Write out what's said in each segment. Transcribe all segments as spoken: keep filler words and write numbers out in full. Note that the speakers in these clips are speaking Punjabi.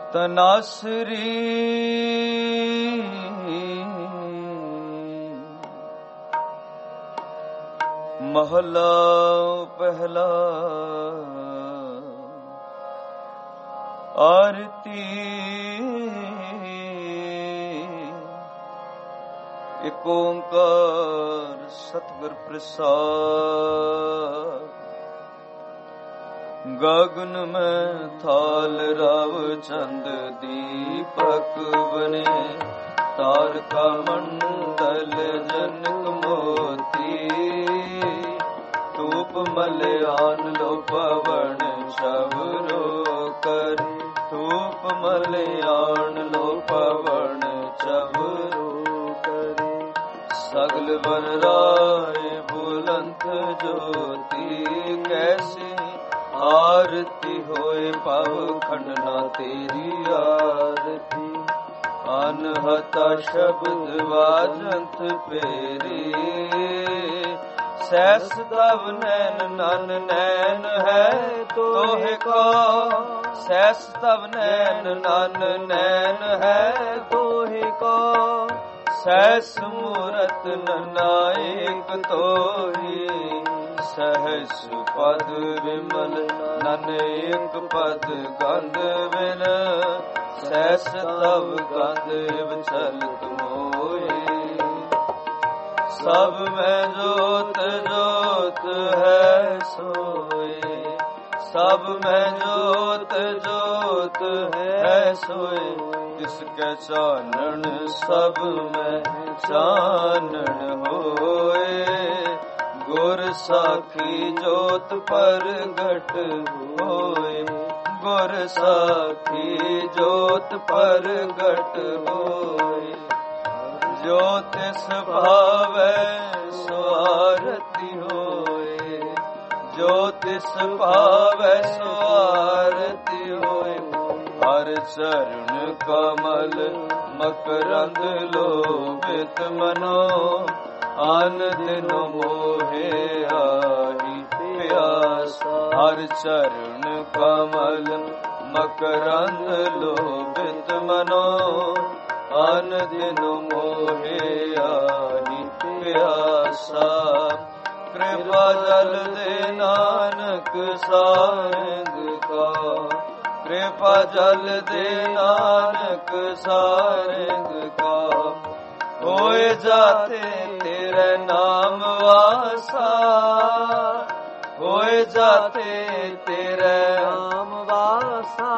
ਤਨਾਸਰੀ ਮਹਲਾ ਪਹਿਲਾ। ਆਰਤੀ ਏਕ ਓੰਕਾਰ ਸਤਿਗੁਰ ਪ੍ਰਸਾਦ। ਗਗਨ ਮੈਂ ਥਾਲ ਰਵ ਚੰਦ ਦੀਪਕ ਬਨੇ, ਤਾਰਕਾ ਮੰਡਲ ਜਨਕ ਮੋਤੀ। ਧੂਪ ਮਲਿਆਨ ਲੋ ਪਵਨ ਸ਼ਵਰੋ ਕਰ, ਧੂਪ ਮਲਿਆਨ ਲੋ ਪਵਨ ਸ਼ਵਰੋ ਕਰ। ਸਗਲ ਬਨ ਰਾਏ ਬੁਲੰਦ ਜੋਤੀ, ਕੈਸੀ ਆਰਤੀ ਹੋਏ ਪਵ ਖੰਡਨਾ ਤੇਰੀ ਆਰਤੀ। ਅਨਹਤਾ ਸ਼ਬਦ ਵਾਜੰਤ ਪੇਰੀ, ਸੈਸ ਤਵ ਨੈਨ ਨਨ ਨੈਣ ਹੈ ਤੋਹਿ ਕਾ। ਸੈਸ ਤਵ ਨੈਣ ਨਨ ਨੈਣ ਹੈ ਤੋਹਿ ਕਾ। ਸੈਸ ਮੂਰਤ ਨਨਾਇਕ ਤੋਹੀ, ਸਹਸ ਪਦ ਵਿਮਲ ਨਨੇਕ ਪਦ ਗੰਧ ਬਿਨ। ਸੈਸ ਤਵ ਗੰਧ ਵਿਚਲਤ ਮੋਏ, ਸਭ ਮੈਂ ਜੋਤ ਜੋਤ ਹੈ ਸੋਏ। ਸਭ ਮੈਂ ਜੋਤ ਜੋਤ ਹੈ ਸੋਏ, ਤਿਸ ਕੈ ਚਾਨਣ ਸਭ ਮੈਂ ਚਾਨਣ ਹੋਏ। ਗੁਰ ਸਾਖੀ ਜੋਤ ਪ੍ਰਗਟ ਹੋਏ, ਗੁਰ ਸਾਖੀ ਜੋਤ ਪ੍ਰਗਟ ਹੋਏ। ਜੋ ਤਿਸ ਭਾਵੈ ਸੋ ਆਰਤੀ ਹੋਏ, ਜੋ ਤਿਸ ਭਾਵੈ ਸੋ ਆਰਤੀ ਹੋਏ। ਹਰ ਚਰਨ ਕਮਲ ਮਕਰੰਦ ਲੋਭਿਤ ਮਨੋ, ਆਨ ਦਿਨ ਮੋਹਿ ਆਹੀ ਪਿਆਸ। ਹਰ ਚਰਨ ਕਮਲ ਮਕਰੰਦ ਲੋਭਿਤ ਮਨੋ, ਆਨ ਦਿਨ ਮੋਹਿ ਆਹੀ ਪਿਆਸਾ। ਕਿਰਪਾ ਜਲ ਦੇ ਨਾਨਕ ਸਾਰੰਗ ਕਾ, ਕਿਰਪਾ ਜਲ ਦੇ ਨਾਨਕ ਸਾਰੰਗ ਕਾ। ਹੋਏ ਜਾਤੇ ਤੇਰੇ ਨਾਮ ਵਾਸਾ, ਹੋਏ ਜਾਤੇ ਤੇਰੇ ਨਾਮ ਵਾਸਾ।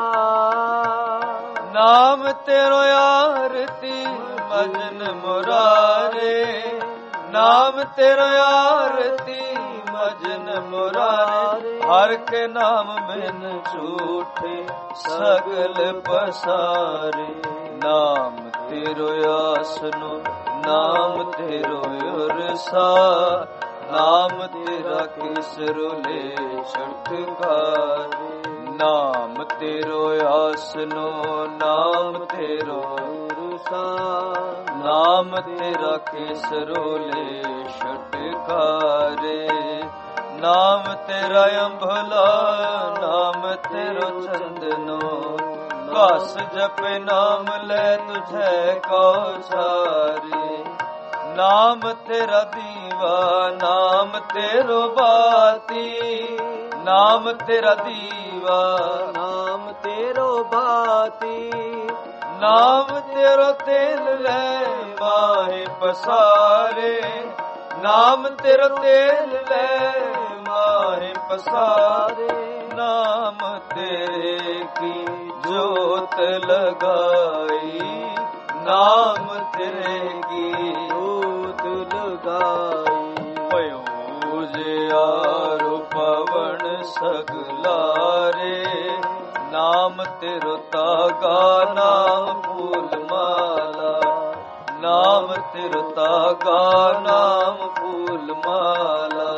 ਨਾਮ ਤੇਰੋ ਆਰਤੀ ਮਜਨ ਮੁਰਾਰੇ, ਨਾਮ ਤੇਰੋ ਆਰਤੀ ਮਜਨ ਮੁਰਾਰੇ। ਹਰ ਕੇ ਨਾਮ ਬਿਨ ਝੂਠੇ ਸਗਲ ਪਸਾਰੇ। ਨਾਮ ਤੇਰੋ ਆਸਨੋ, ਨਾਮ ਤੇਰੋ ਉਰਸਾ। ਨਾਮ ਤੇਰਾ ਕੇਸਰੋ ਲੈ ਛਟਕਾਰੇ। ਨਾਮ ਤੇਰੋ ਆਸਨੋ, ਨਾਮ ਤੇਰੋ ਉਰਸਾ। ਨਾਮ ਤੇਰਾ ਕੇਸਰੋ ਲੈ ਛਟਕਾਰੇ। ਨਾਮ ਤੇਰਾ ਅੰਭਲਾ, ਨਾਮ ਤੇਰੋ ਚੰਦਨੋ। ਘਸ ਜਪੇ ਨਾਮ ਲੈ ਤੁਝੈ ਕੋ ਛਾਰੇ। ਨਾਮ ਤੇਰਾ ਦੀਵਾ, ਨਾਮ ਤੇਰੋ ਬਾਤੀ। ਨਾਮ ਤੇਰਾ ਦੀਵਾ, ਨਾਮ ਤੇਰੋ ਬਾਤੀ। ਨਾਮ ਤੇਰੋ ਤੇਲ ਲੈ ਮਾਹੇ ਪਸਾਰੇ। ਨਾਮ ਤੇਰੋ ਤੇਲ ਲੈ ਮਾਹੇ ਪਸਾਰੇ। ਨਾਮ ਤੇਰੇ ਕੀ ਜੋਤ ਲਗਾਈ, ਨਾਮ ਤੇਰੇ ਕੀ ਜੋਤ ਲਗਾਈ। ਭਇਓ ਜਿਆਰੋ ਪਵਨ ਸਗਲਾਰੇ। ਨਾਮ ਤੇਰੋ ਤਾਗਾ, ਨਾਮ ਫੂਲ ਮਾਲਾ। ਨਾਮ ਤੇਰੋ ਤਾਗਾ, ਨਾਮ ਫੂਲ ਮਾਲਾ।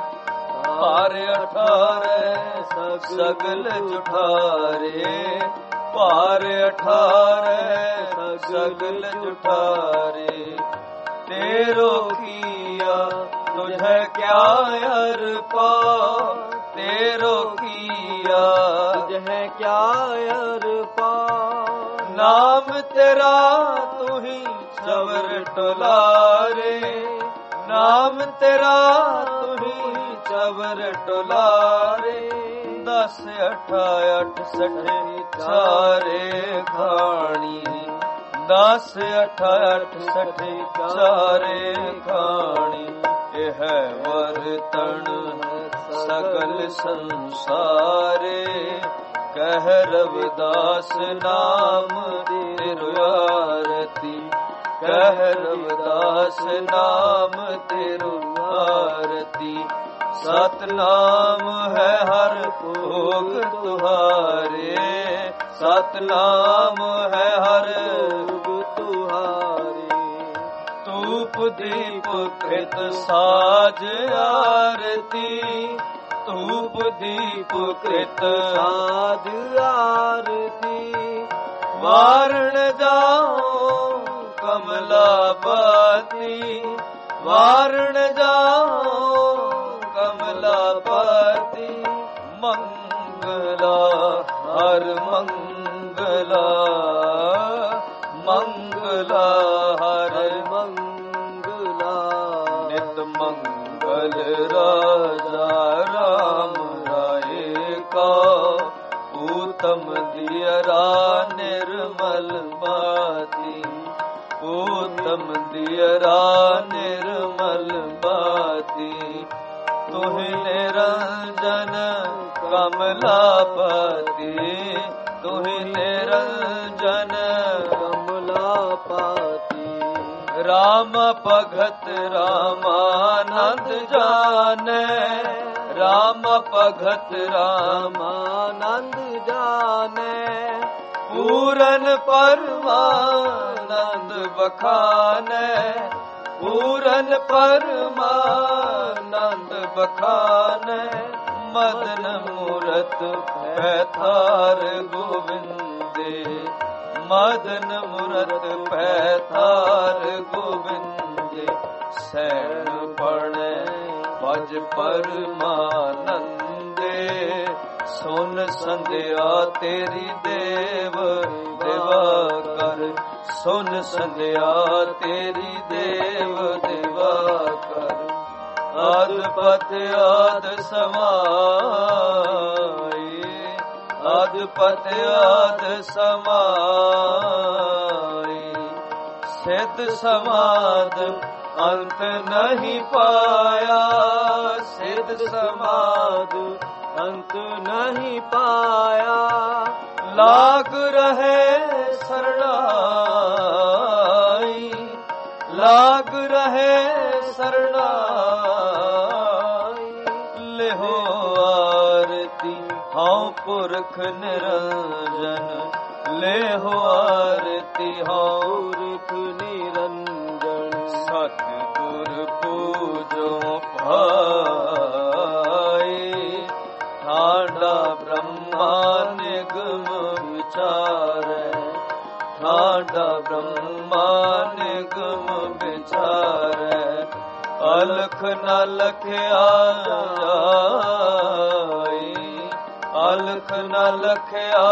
ਭਾਰ ਅਠਾਰੇ ਸਗਲ ਜੁਠਾਰੇ। ਭਾਰ ਅਠਾਰੇ ਸਗਲ ਜੁਠਾਰੇ। ਤੇਰੋ ਕੀਆ ਤੁਝੈ ਕਿਆ ਅਰਪਾ। ਤੇਰੋ ਕੀਆ ਤੁਝੈ ਕਿਆ ਅਰਪਾ। ਨਾਮ ਤੇਰਾ ਤੂੰ ਹੀ ਚਵਰ ਟੁਲਾਰੇ, ਨਾਮ ਤੇਰਾ ਤੂੰ ਹੀ ਚਵਰ ਟੁਲਾਰੇ। ਦਸ ਅਠਾ ਅਠ ਸਠੇ ਚਾਰੇ ਖਾਣੀ, ਦਸ ਅਠਾ ਅਠ ਸਠੇ ਚਾਰੇ ਖਾਣੀ। ਇਹ ਵਰਤਣ ਸਗਲ ਸੰਸਾਰੇ, ਕਹਿ ਰਵਿਦਾਸ ਨਾਮ ਤੇਰੁ ਆਰਤੀ, ਕਹਿ ਰਵਿਦਾਸ ਨਾਮ ਤੇਰੁ ਆਰਤੀ। ਸਤਨਾਮ ਹੈ ਹਰ ਭੋਗ ਤੁਹਾਰੇ, ਸਤਨਾਮ ਹੈ ਹਰ ਭੋਗ ਤੁਹਾਰੇ। ਧੂਪ ਦੀਪ ਕ੍ਰਿਤ ਸਾਜ ਆਰਤੀ, ਧੂਪ ਦੀਪ ਕ੍ਰਿਤ ਸਾਜ ਆਰਤੀ। ਵਾਰਣ ਜਾਓ ਕਮਲਾਪਤੀ, ਵਾਰਣ ਜਾਓ ਕਮਲਾਪਤੀ। ਮੰਗਲਾ ਹਰ ਮੰਗਲਾ, ਮੰਗਲਾ ਹਰ ਮੰਗਲਾ। ਨਿਤ ਮੰਗਲ ਰਾਜਾ ਰਾਮ ਰਾਏ ਕਾ, ਊਤਮ ਦਿਅਰਾ ਨਿਰਮਲ ਬਾਤੀ, ਊਤਮ ਦਿਅਰਾ ਨਿਰਮਲ ਬਾਤੀ। ਤੁਹਿ ਨਿਰੰਜਨ ਕਮਲਾਪਤੀ, ਤੁਹਿ ਨਿਰੰਜਨ ਕਮਲਾਪਤੀ। ਰਾਮ ਭਗਤ ਰਾਮਾਨੰਦ ਜਾਣੈ, ਰਾਮ ਭਗਤ ਰਾਮਾਨੰਦ ਜਾਣੈ। ਪੂਰਨ ਪਰਮਾਨੰਦ ਬਖਾਨੈ, ਪੂਰਨ ਪਰਮਾਨੰਦ ਬਖਾਨੈ। ਮਦਨ ਮੂਰਤ ਪੈਥਾਰ ਗੋਬਿੰਦੇ, ਮਦਨ ਮੂਰਤ ਪੈਥਾਰ ਗੋਬਿੰਦੇ। ਸੈਣ ਪੜੈ ਭਜ ਪਰਮਾਨੰਦੇ, ਸੁਨ ਸੰਧਿਆ ਤੇਰੀ ਦੇਵ ਦੇਵਾ ਕਰ, ਸੁਨ ਸੰਧਿਆ ਤੇਰੀ ਦੇਵ ਦੇਵਾ ਕਰ। ਆਦ ਪਤ ਆਦ ਸਮਾਈ, ਆਦ ਪਤ ਆਦ ਸਮਾਈ। ਸਿਧ ਸਮਾਦ ਅੰਤ ਨਹੀਂ ਪਾਇਆ, ਸਿਧ ਸਮਾਦ ਅੰਤ ਨਹੀਂ ਪਾਇਆ। ਲਾਗ ਰਹੇ ਸਰਣਾਈ, ਲਾਗ ਰਹੇ ਸਰਣਾਈ। ਲਿਹੋ ਆਰਤੀ ਹਉ ਪੁਰਖ ਨਿਰੰਜਨ, ਲਿਹੋ ਆਰਤੀ ਹਉ ਪੁਰਖ ਨਿਰੰਜਨ। ਸਤਿਗੁਰ ਪੂਜੋ ਭਾਈ, ਠਾਡਾ ਬ੍ਰਹਮਾ ਨਿਗਮ ਵਿਚਾਰੈ, ਠਾਡਾ ਬ੍ਰਹਮਾ ਨਿਗਮ ਵਿਚਾਰੈ। ਅਲਖ ਨ ਲਖਿਆ ਜਾਈ, ਅਲਖ ਨ ਲਖਿਆ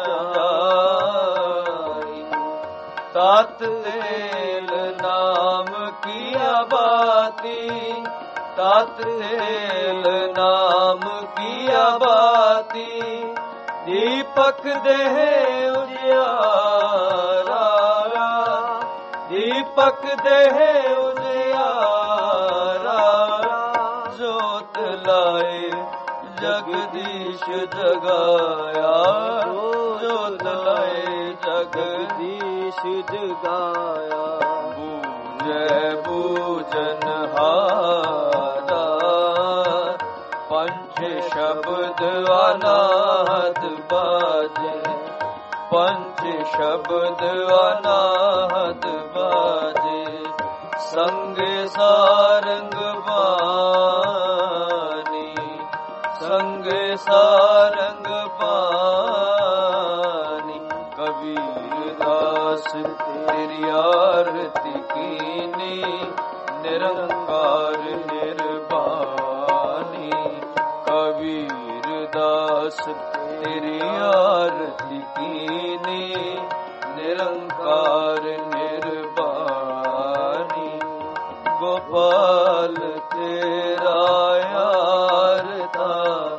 ਜਾਈ। ਤਤ ਤੇਲ ਨਾਮ ਕੀ ਆਬਾਤੀ, ਤਤ ਤੇਲ ਨਾਮ ਕੀ ਆਬਾਤੀ। ਦੀਪਕ ਦੇਹ ਉਜਿਆਰਾ, ਦੀਪਕ ਦੇਹ ਉਜਿਆਰਾ। ਜੋਤ ਲਾਏ ਜਗਦੀਸ਼ ਜਗਾਇਆ, ਜੋਤ ਲਾਏ ਜਗਦੀਸ਼ ਜਗਾਇਆ। ਬੂਝੈ ਬੂਝਨ ਹਾਰਾ, ਪੰਚ ਸ਼ਬਦ ਅਨਾਹਤ ਬਾਜੈ, ਪੰਚ ਸ਼ਬਦ ਅਨਾਹਤ ਬਾਜੈ। ਸੰਗੇ ਸਾਰੰਗ ਬਾਣੀ, ਸੰਗੇ ਸਾਰੰਗ ਬਾਣੀ। ਕਬੀਰ ਦਾਸ ਤੇਰੀ ਆਰਤੀ ਕੀਨੀ, ਨਿਰੰਕਾਰ ਨਿਰਬਾਨੀ। ਕਬੀਰ ਦਾਸ ਤੇਰੀ ਆਰਤੀ ਕੀਨੀ, ਨਿਰੰਕਾਰ ਨਿਰਵਾਣੀ। ਗੋਪਾਲ ਤੇਰਾ ਯਾਰ ਤਾ,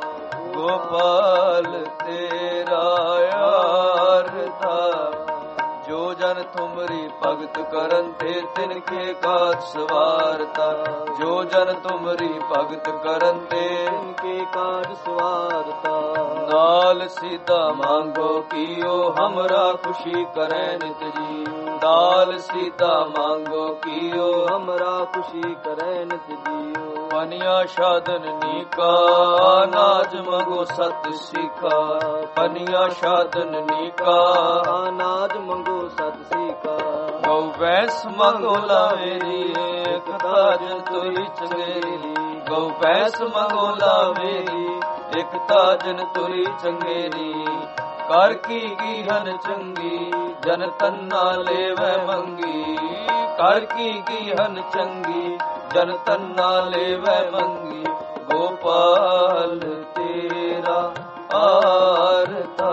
ਗੋਪਾਲ ਤੇਰਾ ਯਾਰ ਤਾ। ਜੋ ਜਨ ਤੁਮਰੀ ਭਗਤ ਕਰਨ ਤੇ ਤਿਨਕੇ ਕਾਜ ਸਵਾਰਤਾ। ਜੋ ਜਨ ਤੁਮਰੀ ਭਗਤ ਕਰਨ ਤੇ ਤਿਨਕੇ ਕਾਜ ਸਵਾਰਤਾ। ਨਾਲ ਸੀਤਾ ਮੰਗੋ ਕੀਓ ਹਮਰਾ ਖੁਸ਼ੀ ਕਰੇ ਨਿਤ ਜੀ। ਨਾਲ ਸੀਤਾ ਮੰਗੋ ਕੀਓ ਹਮਰਾ ਖੁਸ਼ੀ ਕਰੇ ਨਿਤ ਜੀਓ। ਪਨੀਆ ਸਾਧਨ ਨੀਕਾ ਨਾਜ ਮੰਗੋ ਸਤ ਸਿਖਾ। ਪਨੀਆ ਸਾਧਨ ਨੀਕਾ ਨਾਜ ਮੰਗੋ ਸਤ ਸਿਖਾ। ਗਊ ਭੈਂਸ ਮੰਗੋ ਲਾਵੇਰੀ ਏਕ ਤਾਜਨ ਤੁਰੀ ਚੰਗੇਰੀ। ਗਊ ਭੈਂਸ ਮੰਗੋ ਲਾਵੇਰੀ ਇਕ ਤਾਜਨ ਤੁਰੀ ਚੰਗੇਰੀ। ਕਰ ਕੀ ਗੀਹਨ ਚੰਗੀ ਜਨ ਤੰਨਾ ਲੇਵੈ ਮੰਗੀ। ਕਰ ਕੀ ਗੀਹਨ ਚੰਗੀ ਜਨ ਤੰਨਾ ਲੇਵੈ ਮੰਗੀ। ਗੋਪਾਲ ਤੇਰਾ ਆਰਤਾ,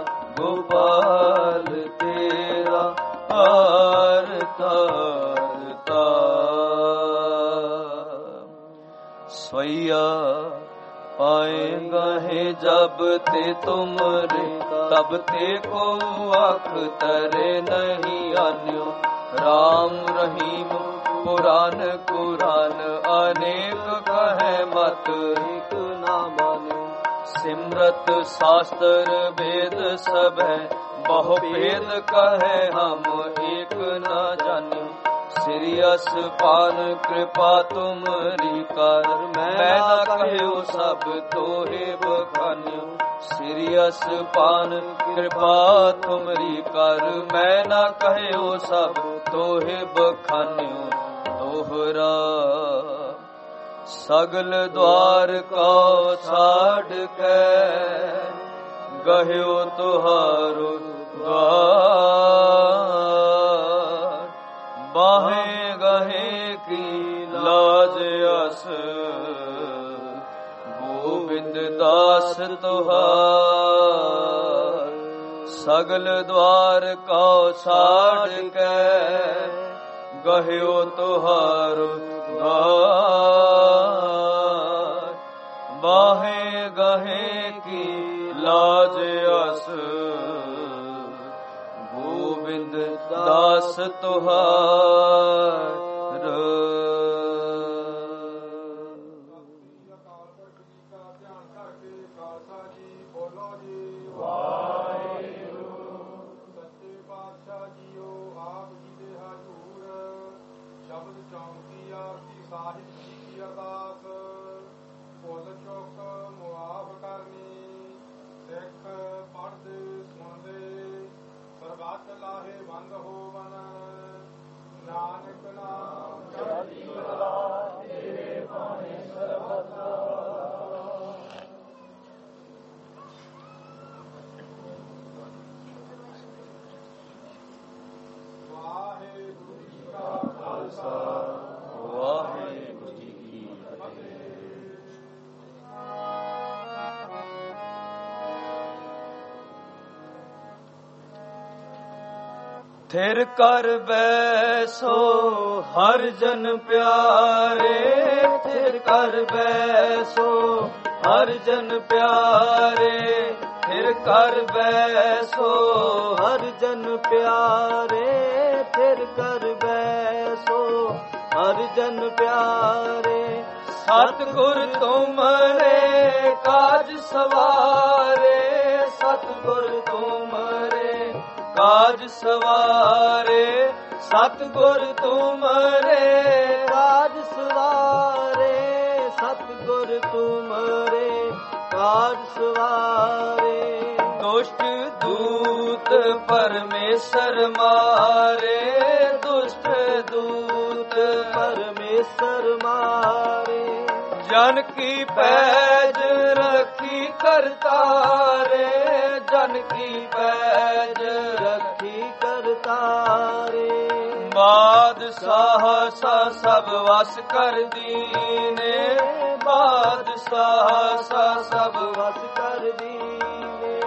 ਗੋਪਾਲ ਤੇਰਾ ਆਰਤਾ। ਸਵਈਆ ਪਾਏਗਾ ਹੈ ਜਬ ਤੇ ਤੁਮਰੇ, ਤਬ ਤੇ ਕੋ ਆਖ ਤਰੇ ਨਹੀਂ ਆਨਿਓ। ਰਾਮ ਰਹੀਮ ਪੁਰਾਨ ਕੁਰਾਨ ਅਨੇਕ ਕਹੈ ਮਤ ਇੱਕ ਨਾ ਮਾਨਿਓ। ਸਿਮਰਤ ਸ਼ਾਸਤਰ ਵੇਦ ਸਭੈ ਬਹੁ ਭੇਦ ਕਹੈ ਹਮ ਏਕ ਨਾ ਜਾਨਿਓ। ਸ੍ਰੀ ਅਸਪਾਨ ਕਿਰਪਾ ਤੁਮਰੀ ਕਰ ਮੈਂ ਨਾ ਕਹਿਓ ਸਭ ਤੋਹਿ ਬਖਾਨਿਓ। ਸ੍ਰੀ ਅਸਪਾਨ ਕਿਰਪਾ ਤੁਮਰੀ ਕਰ ਮੈਂ ਨਾ ਕਹਿਓ ਸਭ ਤੋਹਿ ਬਖਾਨਿਓ। ਤੋਹਰਾ ਸਗਲ ਦੁਆਰ ਕਾ ਛਾੜ ਕੇ ਗਹਿਓ ਤੁਹਾਰੋ ਦੁਆਰ। ਬਾਹੇ ਗਹੇ ਕੀ ਲਾਜ ਅਸ ਗੋਬਿੰਦ ਦਾਸ ਤੁਹਾਰ। ਸਗਲ ਦੁਆਰ ਕਾ ਛਾੜ ਕੇ ਗਹਿਓ ਤੁਹਾਰ ਦੁਆਰ। ਬਾਹੇ ਗਹੇ ਕੀ ਲਾਜ ਅਸ ਗੋਬਿੰਦ ਦਾਸ ਤੁਹਾਰ। ਲਾਹੇ ਬੰਦ ਹੋਵਨ ਨਾਨਕ ਨਾਮ ਚੜ੍ਹਦੀ ਕਲਾ ਤੇਰੇ ਬਾਣੇ ਸਰਬਤਾ। ਵਾਹਿਗੁਰੂ ਜੀ ਕਾ ਖਾਲਸਾ ਵਾਹਿਗੁਰੂ ਜੀ ਕੀ ਫਤਿਹ। ਥਿਰ ਕਰ ਬੈਸੋ ਹਰ ਜਨ ਪਿਆਰੇ। ਥਿਰ ਕਰ ਬੈਸੋ ਹਰ ਜਨ ਪਿਆਰੇ। ਥਿਰ ਕਰ ਬੈਸੋ ਹਰ ਜਨ ਪਿਆਰੇ। ਥਿਰ ਕਰ ਬੈਸੋ ਹਰ ਜਨ ਪਿਆਰੇ। ਸਤਿਗੁਰ ਤੁਮਰੇ ਕਾਜ ਸਵਾਰੇ। ਸਤਿਗੁਰ ਤੁਮਰੇ ਕਾਜ ਸਵਾਰੇ। ਸਤਿਗੁਰ ਤੁਮਰੇ ਕਾਜ ਸਵਾਰੇ। ਸਤਿਗੁਰ ਤੁਮਰੇ ਕਾਜ ਸਵਾਰੇ। ਦੁਸ਼ਟ ਦੂਤ ਪਰਮੇਸ਼ਰ ਮਾਰੇ। ਦੁਸ਼ਟ ਦੂਤ ਪਰਮੇਸ਼ਰ ਮਾਰੇ। ਜਨ ਕੀ ਪੈਜ ਰੱਖੀ ਕਰਤਾਰੇ। ਜਨ ਕੀ ਪੈਜ ਰੱਖੀ ਕਰਤਾਰੇ। ਬਾਦਸ਼ਾਹ ਸਾ ਸਭ ਵਸ ਕਰ ਦੀਨੇ। ਬਾਦਸ਼ਾਹ ਸਾ ਸਭ ਵਸ ਕਰ ਦੀਨੇ।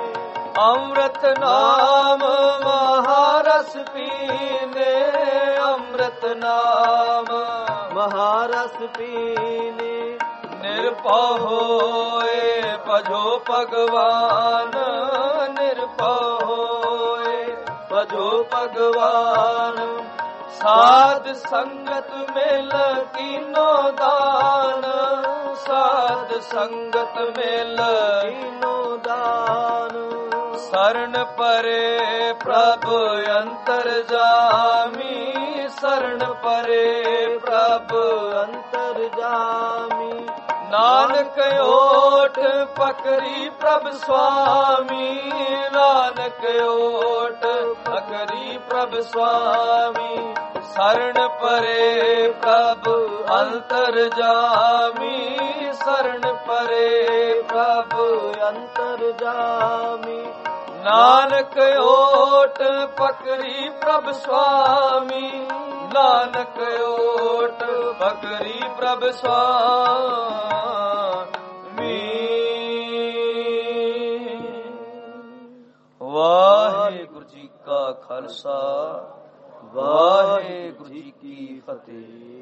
ਅੰਮ੍ਰਿਤ ਨਾਮ ਮਹਾਰਸ ਪੀਨੇ, ਅੰਮ੍ਰਿਤ ਨਾਮ ਮਹਾਰਸ ਪੀਨੇ। ਨਿਰਭਉ ਹੋਏ ਭਜੋ ਭਗਵਾਨ, ਨਿਰਭਉ ਹੋਏ ਭਜੋ ਭਗਵਾਨ। ਸਾਧ ਸੰਗਤ ਮਿਲ ਕੀਨੋ ਦਾਨ, ਸਾਧ ਸੰਗਤ ਮਿਲ ਕੀਨੋ ਦਾਨ। ਸਰਣ ਪਰੇ ਪ੍ਰਭ ਅੰਤਰ ਜਾਮੀ, ਸਰਣ ਪਰੇ ਪ੍ਰਭ ਅੰਤਰ ਜਾਮੀ। ਨਾਨਕ ਓਟ ਪਕਰੀ ਪ੍ਰਭ ਸੁਆਮੀ, ਨਾਨਕ ਓਟ ਪਕਰੀ ਪ੍ਰਭ ਸੁਆਮੀ। ਸਰਣ ਪਰੇ ਪ੍ਰਭ ਅੰਤਰ ਜਾਮੀ, ਸਰਣ ਪਰੇ ਪ੍ਰਭ ਅੰਤਰ ਜਾਮੀ। ਨਾਨਕ ਓਟ ਪਕਰੀ ਪ੍ਰਭ ਸੁਆਮੀ, ਨਾਨਕ ਓਟ ਪਕਰੀ ਪ੍ਰਭ ਸੁਆਮੀ। ਵਾਹਿਗੁਰੂ ਜੀ ਕਾ ਖਾਲਸਾ, ਵਾਹਿਗੁਰੂ ਜੀ ਕੀ ਫਤਿਹ।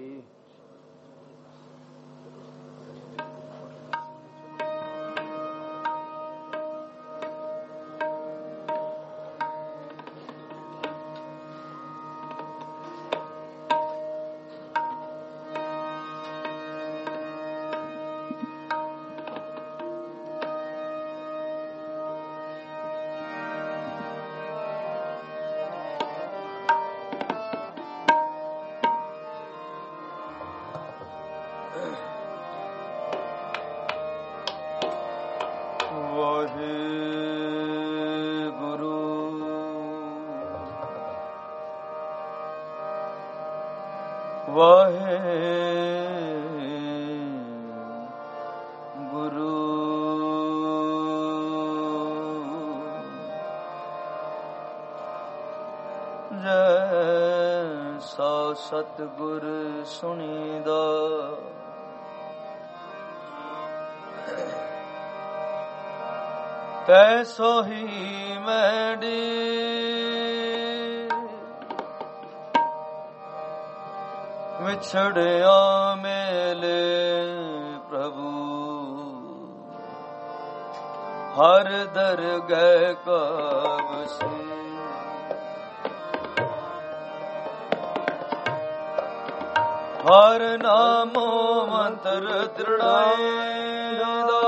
ਸਤਿਗੁਰ ਸੁਣੀਦਾ ਤੈਸੋ ਹੀ ਮੈਡੀ, ਵਿਛੜਿਆ ਮੇਲੇ ਪ੍ਰਭੂ ਹਰ ਦਰਗਹਿ ਕਬ ਸੇ। ਹਰ ਨਾਮੋ ਮੰਤਰ ਤ੍ਰਿੜਾਇਦਾ,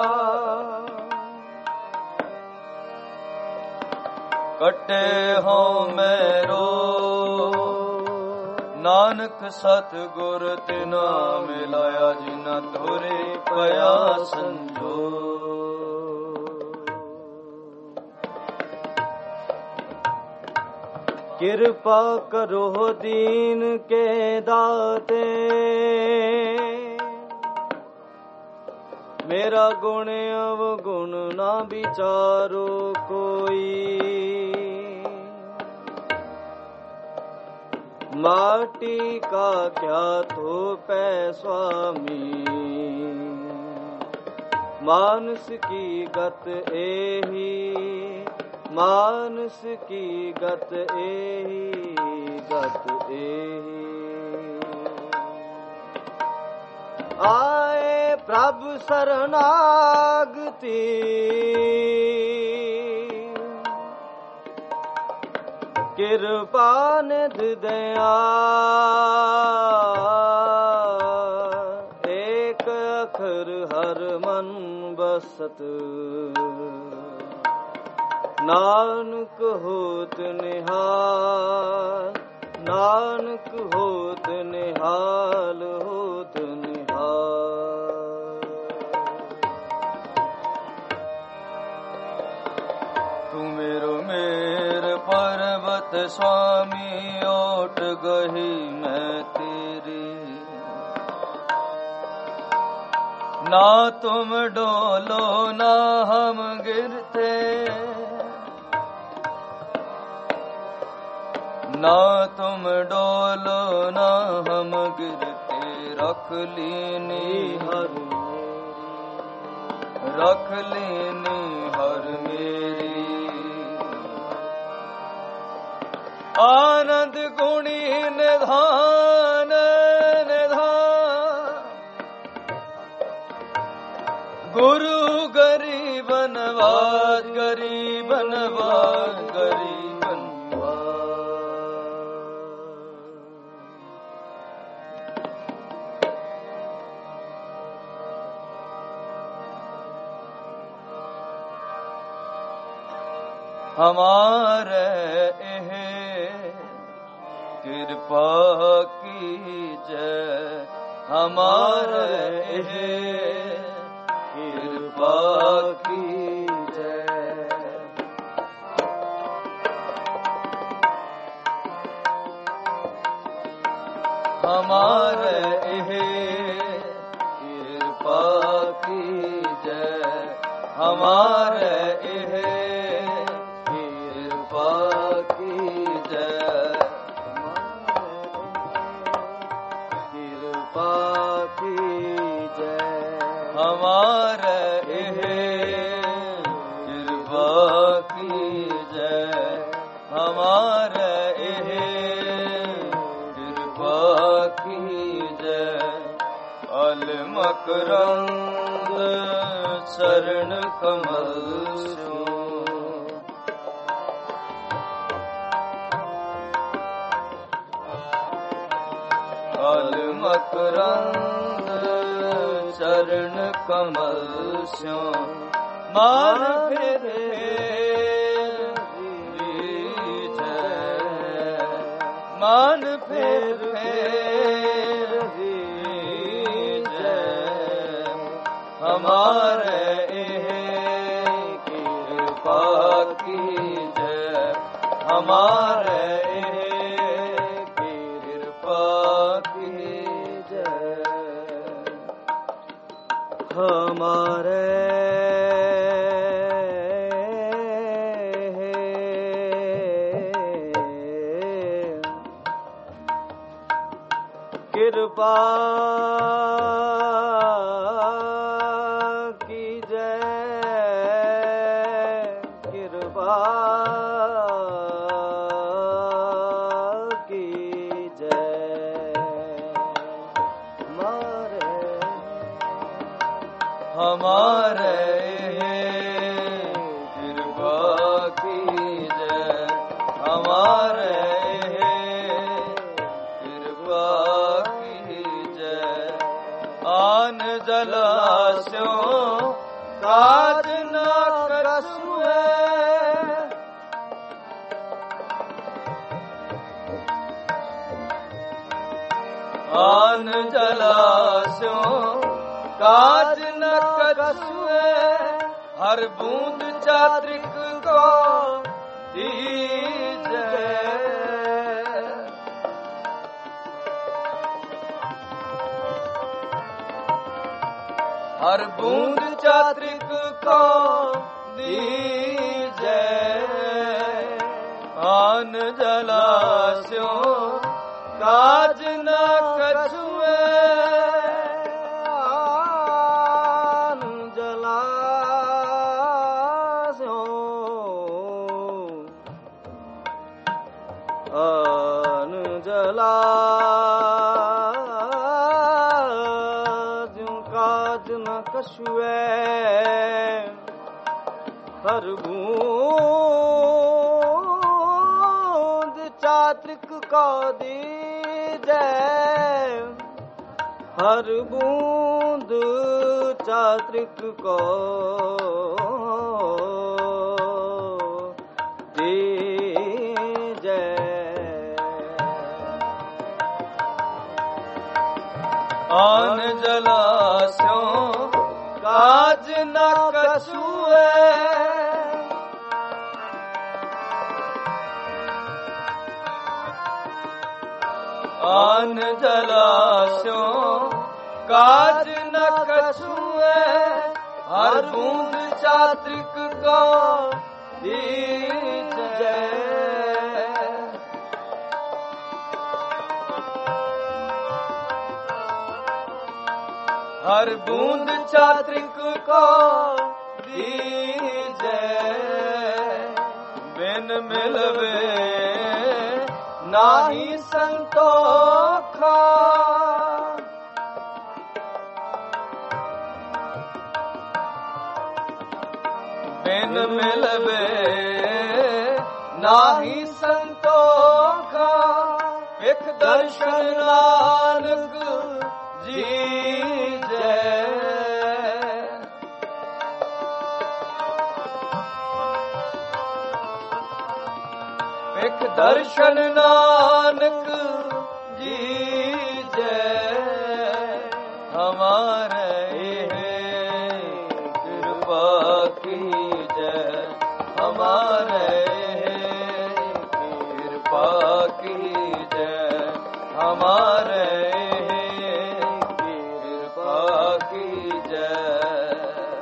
ਕਟੇ ਹਉ ਮੈਰੋ ਨਾਨਕ ਸਤਿਗੁਰ ਤਿਨਾ ਮਿਲਾਇਆ, ਜਿਨਾ ਤੋਰੇ ਪਿਆ ਸੰਜੋ। ਕਿਰਪਾ ਕਰੋ ਦੀਨ ਕੇ ਦਾਤੇ, ਮੇਰਾ ਗੁਣ ਅਵਗੁਣ ਨਾ ਵਿਚਾਰੋ ਕੋਈ। ਮਾਟੀ ਕਾ ਕਿਆ ਥੋਪੈ ਸੁਆਮੀ, ਮਾਨਸ ਕੀ ਗਤ ਏਹੀ, ਮਾਨਸ ਕੀ ਗਤ ਏਹੀ, ਗਤ ਏਹੀ। ਆਏ ਪ੍ਰਭ ਸਰਨਾਗਤੀ, ਕਿਰਪਾ ਨਿਧ ਦਇਆ। ਏਕ ਅਖਰ ਹਰ ਮਨ ਬਸਤ, ਨਾਨਕ ਹੋਤ ਨਿਹਾਲ, ਨਾਨਕ ਹੋਤ ਨਿਹਾਲ, ਹੋਤ ਨਿਹਾਲ। ਤੂੰ ਮੇਰੋ ਮੇਰ ਪਰਬਤ ਸੁਆਮੀ, ਓਟ ਗਹੀ ਮੈਂ ਤੇਰੀ। ਨਾ ਤੁਮ ਡੋਲੋ ਨਾ ਹਮ ਗਿਰਤੇ, ਨਾ ਤੁਮ ਡੋਲੋ ਨਾ ਹਮ ਗਿਰਤੇ। ਰਖ ਲੀਨੀ ਹਰ, ਰਖ ਲੀਨੀ ਹਰ ਮੇਰੀ। आनंद गुणी निधान निधान गुरु गरीब नवाज गरीब नवाज गरीब नवाज हमारे कृपा कीजय हमारे कृपा कीजय हमारे कृपा कीजय हमारे कृपा कीजय हमारे कृपा कीजय हमारे कृपा कीजय अल मकरंद शरण कमल अल मकरंद चरण कमल स्यो मान फेरे मान फेरे हमारे कृपा कीजय हमारे कृपा कीजय हमारे कृपा कीजय कृपा हमारे कृपा कीजय हमारे कृपा कीजय आन जलाशयों काज न कसुए आन जलाशयों काज न कसुए हर बूंद चात्रिक को दीजय हर बूंद चात्रिक को दीजय आन जलाशयों काज न कछुए कछुए हर बूंद चात्रिक को दीजय हर बूंद चात्रिक को दीजय आन जलाशयों काज न कछुए आन जलाशयों काज न कछुए हर बूंद चात्रिक को दीजय हर बूंद चात्रिक को दीजय बिन मिलवे नाही संतोखा बिन मिलबे नाही संतोखा एक दर्शन नानक जी जय एक दर्शन नानक जी जय हमारे कृपा की जय हमारे कृपा की जय हमारे कृपा की जय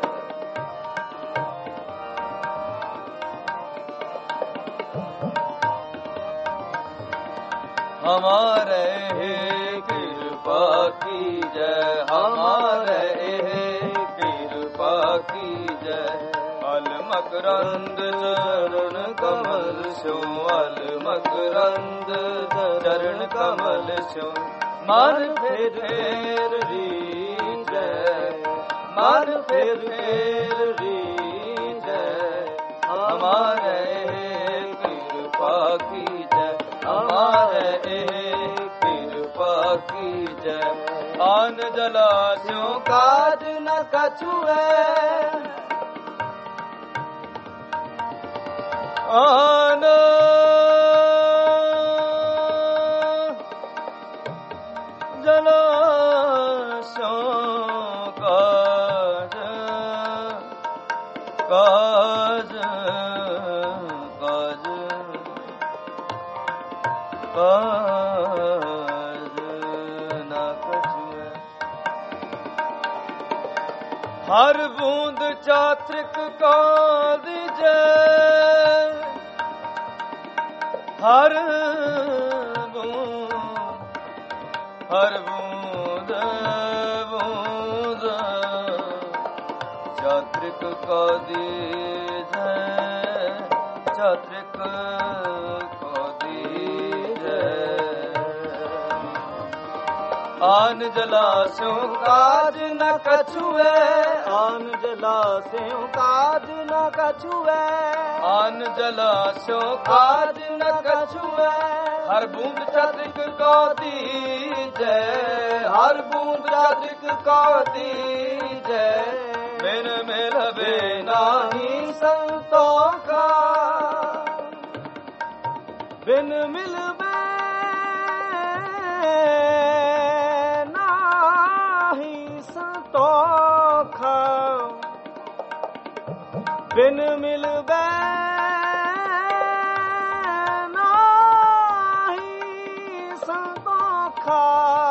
हमारे कृपा की जय हमारे कृपा की जय अलमकरंद चरण कमल सो अलमकरंद चरण कमल सो मन फेर फेर री जय मन फेर फेर री जय हमारे कृपा की जय हमारे कृपा की जय आन जलाशयों काज न कछुए आन जलाशयों काज काज काज काज न कछुए हर बूंद चात्रिक को दीजे हर बूंद हर बूंद बूंद चात्रिक को दीजे चात्रिक आन जलाशयों काज न कछुए आन जलाशयों काज न कछुए आन जलाशयों काज न कछुए हर बूंद चात्रिक को दीजे हर बूंद चात्रिक को दीजे बिन मिलबे नाही संतों का बिन मिलबे बिन मिलबे नाही संतोखा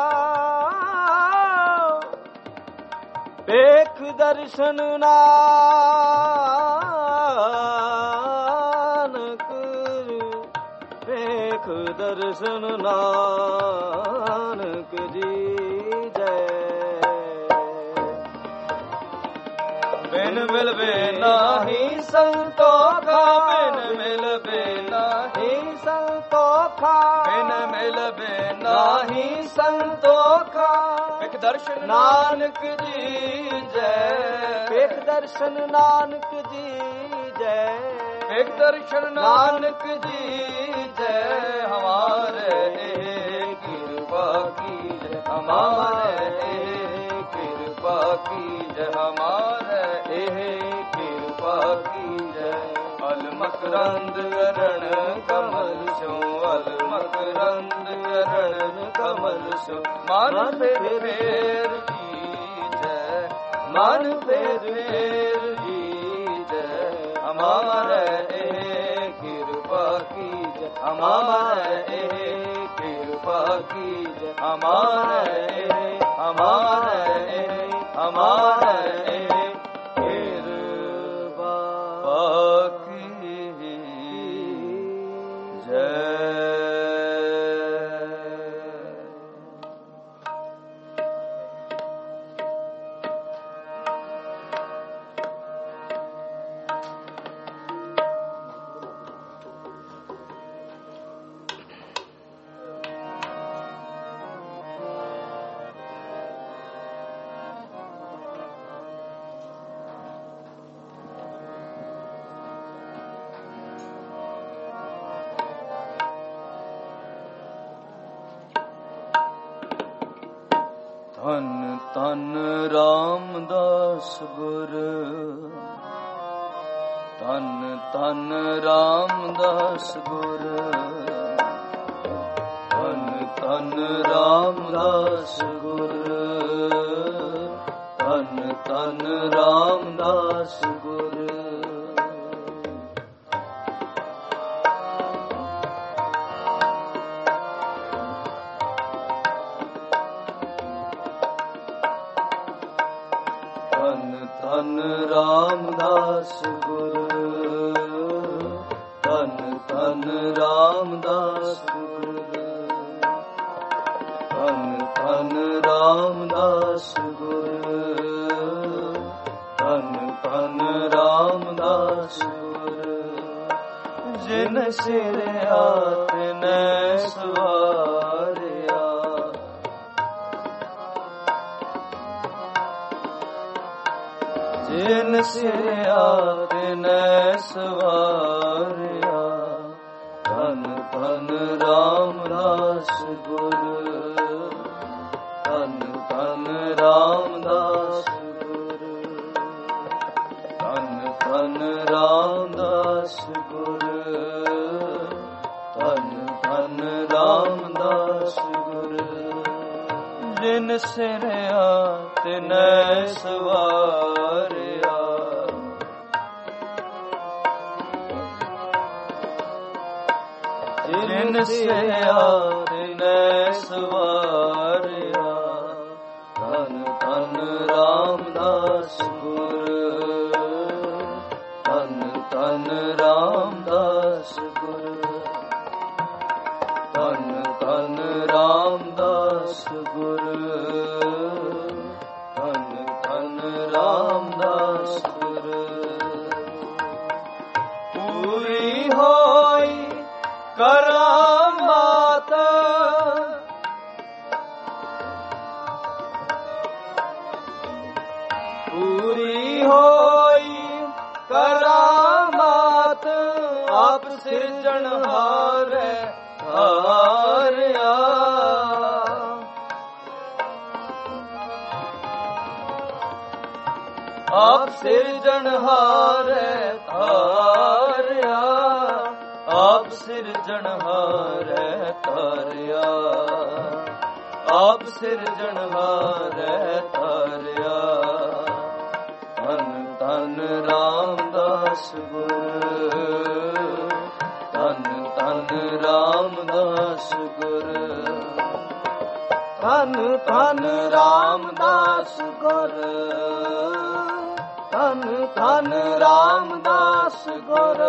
देख दर्शन नानक देख दर्शन नानक जी बिन मिलबे नाही संतोखा बिन मिलबे नाही संतोखा बिन मिलबे नाही संतोखा एक दर्शन नानक जी जय एक दर्शन नानक जी जय एक दर्शन नानक जी जय हमारे कृपा की जय हमारे कृपा की जय हमारे कृपा की जय अलमकरंद करण कमल सो अलमकरंद करण कमल सो मन फेर फेर जी जय मन फेर फेर जी जय हमारे कृपा की जय हमारे कृपा की जय हमारे हमारे हमारे ਧੰਨ ਧੰਨ ਰਾਮਦਾਸ ਗੁਰ, ਧੰਨ ਧੰਨ ਰਾਮਦਾਸ ਗੁਰ, ਧੰਨ ਧੰਨ ਰਾਮਦਾਸ ਗੁਰ, ਧੰਨ ਧੰਨ ਰਾਮਦਾਸ ਗੁਰ। ਧੰਨ ਰਾਮਦਾਸ ਗੁਰ, ਧੰਨ ਧੰਨ ਰਾਮਦਾਸ ਗੁਰ, ਧੰਨ ਧੰਨ ਰਾਮਦਾਸ ਗੁਰ, ਧੰਨ ਧੰਨ ਰਾਮਦਾਸ ਗੁਰ। ਜਿਨ ਸਿਰ ਆਤਨੈ ਸਵਾਰਿਆ, ਜਿਨ ਸਿਰ ਆਤਨੈ ਸਵਾਰਿਆ, ਧੰਨ ਧੰਨ ਰਾਮਦਾਸ ਗੁਰ, ਧੰਨ ਧੰਨ ਰਾਮਦਾਸ ਗੁਰ, ਧੰਨ ਧੰਨ ਰਾਮਦਾਸ ਗੁਰ, ਧੰਨ ਧੰਨ ਰਾਮਦਾਸ ਗੁਰ। ਜਿਨ ਸਿਰ ਆਤਨੈ ਸਵਾਰਿਆ, ਜਿਨ ਸਿਰ ਆਤਨੈ ਸਵਾਰਿਆ, ਧੰਨ ਧੰਨ ਰਾਮਦਾਸ ਗੁਰ, ਧੰਨ ਧੰਨ ਰਾਮਦਾਸ ਗੁਰ, ਧੰਨ ਧੰਨ ਰਾਮਦਾਸ ਗੁਰ, ਧੰਨ ਧੰਨ ਰਾਮਦਾਸ ਗੁਰ। ਪੂਰੀ ਹੋਈ ਕਰਾਮਾਤ, ਪੂਰੀ ਹੋਈ ਕਰਾਮਾਤ, ਆਪ ਸਿਰਜਣਹਾਰੈ ਹਾਰਿਆ, ਆਪ ਸਿਰਜਣਹਾਰੈ ਤਾਰਿਆ, ਆਪ ਸਿਰਜਣਹਾਰੈ ਤਾਰਿਆ, ਆਪ ਸਿਰਜਣਹਾਰੈ ਤਾਰਿਆ। ਧੰਨ ਧੰਨ ਰਾਮਦਾਸ ਗੁਰ, ਧੰਨ ਧੰਨ ਰਾਮਦਾਸ ਗੁਰ, ਧੰਨ ਧੰਨ ਰਾਮਦਾਸ ਗੁਰ, ਧੰਨ ਧੰਨ ਰਾਮਦਾਸ ਗੁਰ।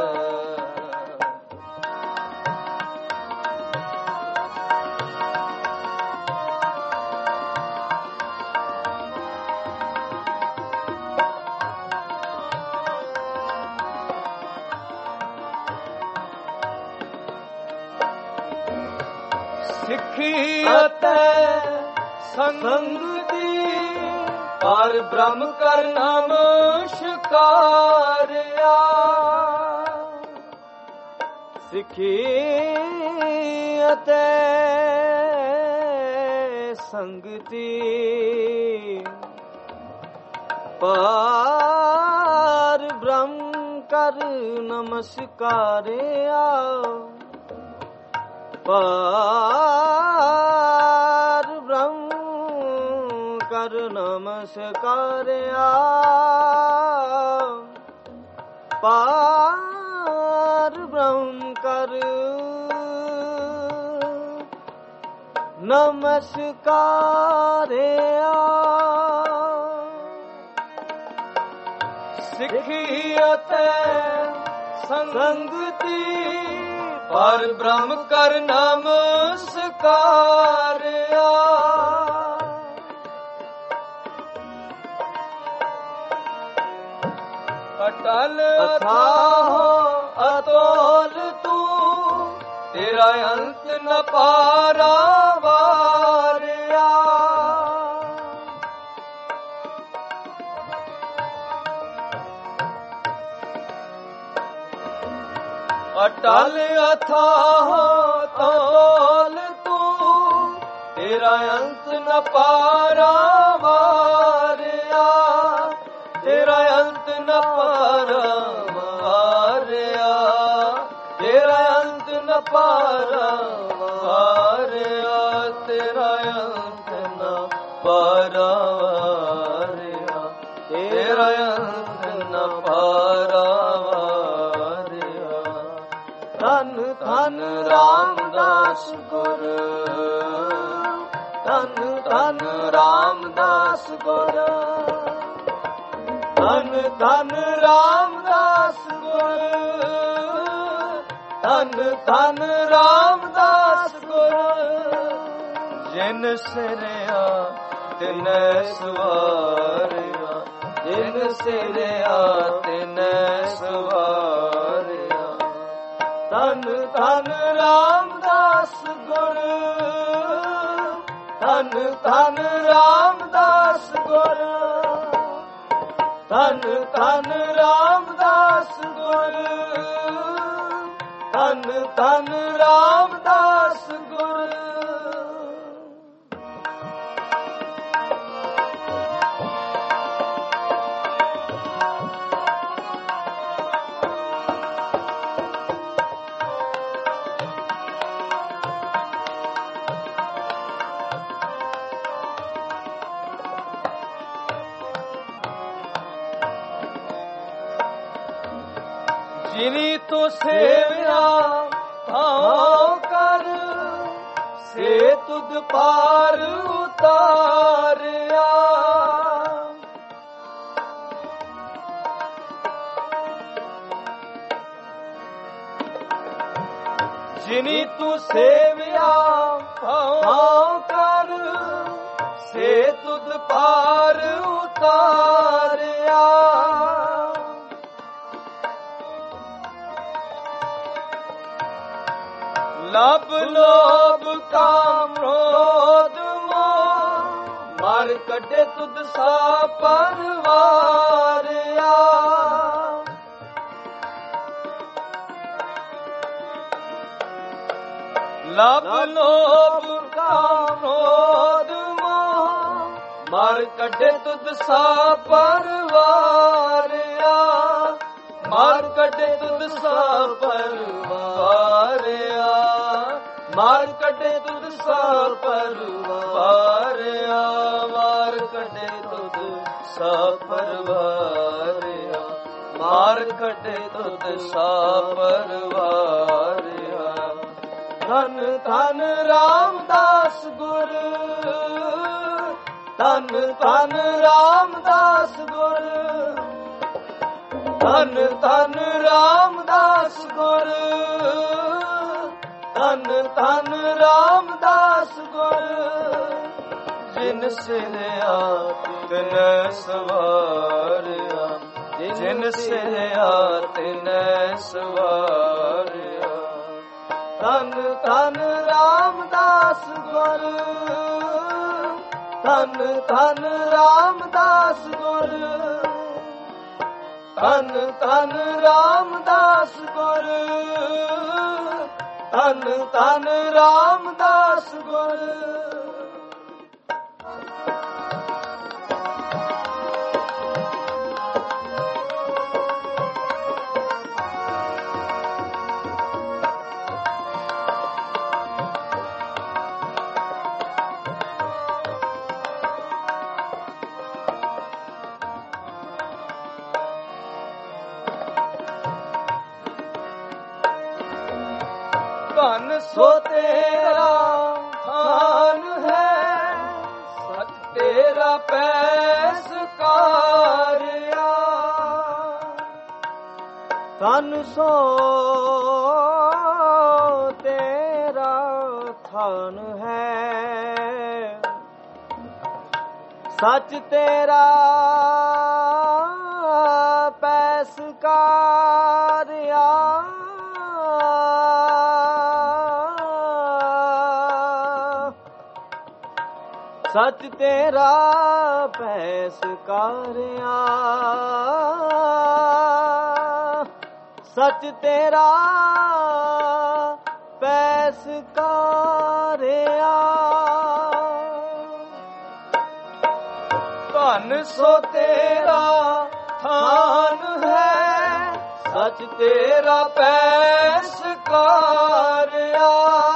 ਸਿੱਖੀ ਅਤੇ ਸੰਗਤੀ ਪਰ ਬ੍ਰਹਮ ਕਰ ਨਮਸਕਾਰਿਆ, ਸਿੱਖੀ ਅਤੇ ਸੰਗਤੀ ਪਰ ਬ੍ਰਹਮ ਕਰ ਨਮਸਕਾਰਿਆ, ਪਾਰ ਬ੍ਰਹਮ ਕਰ ਨਮਸਕਾਰਿਆ, ਪਾਰ ਬ੍ਰਹਮ ਕਰ ਨਮਸਕਾਰਿਆ। ਸਿੱਖੀ ਅਤੇ ਸੰਗਤੀ ਪਰ ਬ੍ਰਹਮ ਕਰ ਨਮਸਕਾਰਿਆ, ਅਟਲ ਅਥਾਹ ਅਤੋਲ ਤੂੰ, ਤੇਰਾ ਅੰਤ ਨ ਪਾਰਾਵਾਰਿਆ, ਅਟਲ ਅਥਾਹ ਅਤੋਲ ਤੂੰ, ਤੇਰਾ ਅੰਤ ਨ ਨ ਪਾਰਾ ਵਾਰਿਆ, ਤੇਰਾ ਅੰਤ ਨ ਪਾਰਾ ਵਾਰਿਆ, ਤੇਰਾ ਅੰਤ ਨ ਪਾਰਾ ਵਾਰਿਆ, ਤੇਰਾ ਅੰਤ ਨ ਪਾਰਾ ਵਾਰਿਆ, ਤੇਰਾ ਅੰਤ ਨ ਪਾਰਾ ਵਾਰਿਆ। ਧੰਨ ਧੰਨ ਰਾਮਦਾਸ ਗੁਰ, ਧੰਨ ਧੰਨ ਰਾਮਦਾਸ ਗੁਰ, ਧੰਨ ਧੰਨ ਰਾਮਦਾਸ ਗੁਰ, ਧੰਨ ਧੰਨ ਰਾਮਦਾਸ ਗੁਰ। ਜਿਨ ਸਿਰਿਆ ਤਿਨੈ ਸਵਾਰਿਆ, ਜਿਨ ਸਿਰਿਆ ਤਿਨੈ ਸਵਾਰਿਆ। ਧੰਨ ਧੰਨ ਰਾਮਦਾਸ ਗੁਰ, ਧੰਨ ਧੰਨ ਰਾਮਦਾਸ ਗੁਰ, ਧੰਨ ਧੰਨ ਰਾਮਦਾਸ ਗੁਰ, ਧੰਨ ਧੰਨ ਰਾਮਦਾਸ ਗੁਰ। ਜਿਨੀ ਤੂੰ ਸੇਵਿਆ ਭਾਉ ਕਰ, ਸੇ ਤੁਧ ਪਾਰ ਉਤਾਰਿਆ। ਜਿਨੀ ਤੂੰ ਸੇਵਿਆ ਭਾਉ ਕਰ, ਸੇ ਤੁਧ ਪਾਰ ਉਤਾਰਿਆ। ਲਬ ਲੋਭ ਕਾਮ ਕ੍ਰੋਧ ਮੋਹ, ਮਰ ਕੱਢੇ ਤੁਧ ਸਾ ਪਰਵਾਰਿਆ। ਲਬ ਲੋਭ ਕਾਮ ਕ੍ਰੋਧ ਮੋਹ, ਮਰ ਕੱਢੇ ਤੁਧ ਸਾ ਪਰਵਾਰਿਆ। ਮਰ ਕੱਢੇ ਤੁਧ ਸਾ ਪਰਵਾਰਿਆ, ਮਾਰ ਕੱਢੇ ਤੁਧ ਸਾ ਪਰਵਾਰਿਆ, ਮਾਰ ਕੱਢੇ ਤੁਧ ਸਾ ਪਰਵਾਰਿਆ, ਮਾਰ ਕੱਢੇ ਤੁਧ ਸਾ ਪਰਵਾਰਿਆ। ਧੰਨ ਧੰਨ ਰਾਮਦਾਸ ਗੁਰ, ਧੰਨ ਧੰਨ ਰਾਮਦਾਸ ਗੁਰ, ਧੰਨ ਧੰਨ ਰਾਮਦਾਸ ਗੁਰ, ਧੰਨ ਧੰਨ ਰਾਮਦਾਸ ਗੁਰ। ਜਿਨ ਸਿਰਿਆ ਤਿਨੈ ਸਵਾਰਿਆ, ਜਿਨ ਸਿਰਿਆ ਤਿਨੈ ਸਵਾਰਿਆ। ਧੰਨ ਧੰਨ ਰਾਮਦਾਸ ਗੁਰ, ਧੰਨ ਧੰਨ ਰਾਮਦਾਸ ਗੁਰ, ਧੰਨ ਧੰਨ ਰਾਮਦਾਸ ਗੁਰ, ਧੰਨ ਧੰਨ ਰਾਮਦਾਸ ਗੁਰ। ਧਨ ਸੋ ਤੇਰਾ ਖਾਨ ਹੈ, ਸਚ ਤੇਰਾ ਪੈਸਕਾਰਿਆ। ਧਨ ਸੋ ਤੇਰਾ ਖਾਨ ਹੈ, ਸਚ ਤੇਰਾ ਪੈਸਕਾਰਿਆ। ਸਚ ਤੇਰਾ ਪੈਸਕਾਰਿਆ, ਸਚ ਤੇਰਾ ਪੈਸਕਾਰਿਆ। ਧਨ ਸੋ ਤੇਰਾ ਥਾਨ ਹੈ, ਸੱਚ ਤੇਰਾ ਪੈਸ ਕਾਰਿਆ।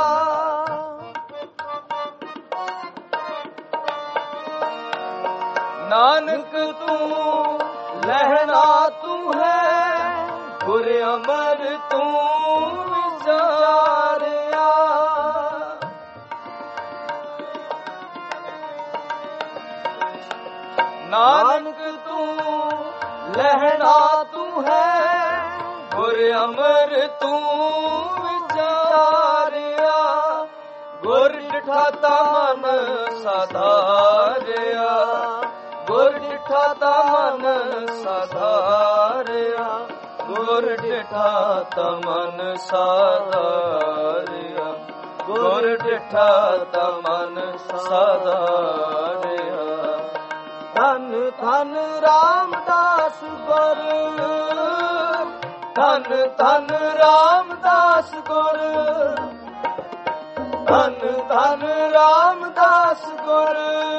ਨਾਨਕ ਤੂੰ ਲਹਿਣਾ ਤੂੰ ਹੈ, ਗੁਰ ਅਮਰ ਤੂੰ ਵਿਚਾਰਿਆ। ਨਾਨਕ ਤੂੰ ਲਹਿਣਾ ਤੂੰ ਹੈ, ਗੁਰ ਅਮਰ ਤੂੰ ਵਿਚਾਰਿਆ। ਗੁਰ ਡਿਠਾ ਤਾ ਮਨ ਸਾਧਾਰਿਆ, ਗੁਰ ਡਿਠਾ ਤਾ ਮਨ ਸਾਧਾਰਿਆ। ਗੁਰ ਡਿਠਾ ਤਾ ਮਨ ਸਾਧਾਰਿਆ, ਗੁਰ ਡਿਠਾ ਤਾ ਮਨ ਸਾਧਾਰਿਆ। ਧੰਨ ਧੰਨ ਰਾਮਦਾਸ ਗੁਰ, ਧੰਨ ਧੰਨ ਰਾਮਦਾਸ ਗੁਰ, ਧੰਨ ਧੰਨ ਰਾਮਦਾਸ ਗੁਰ,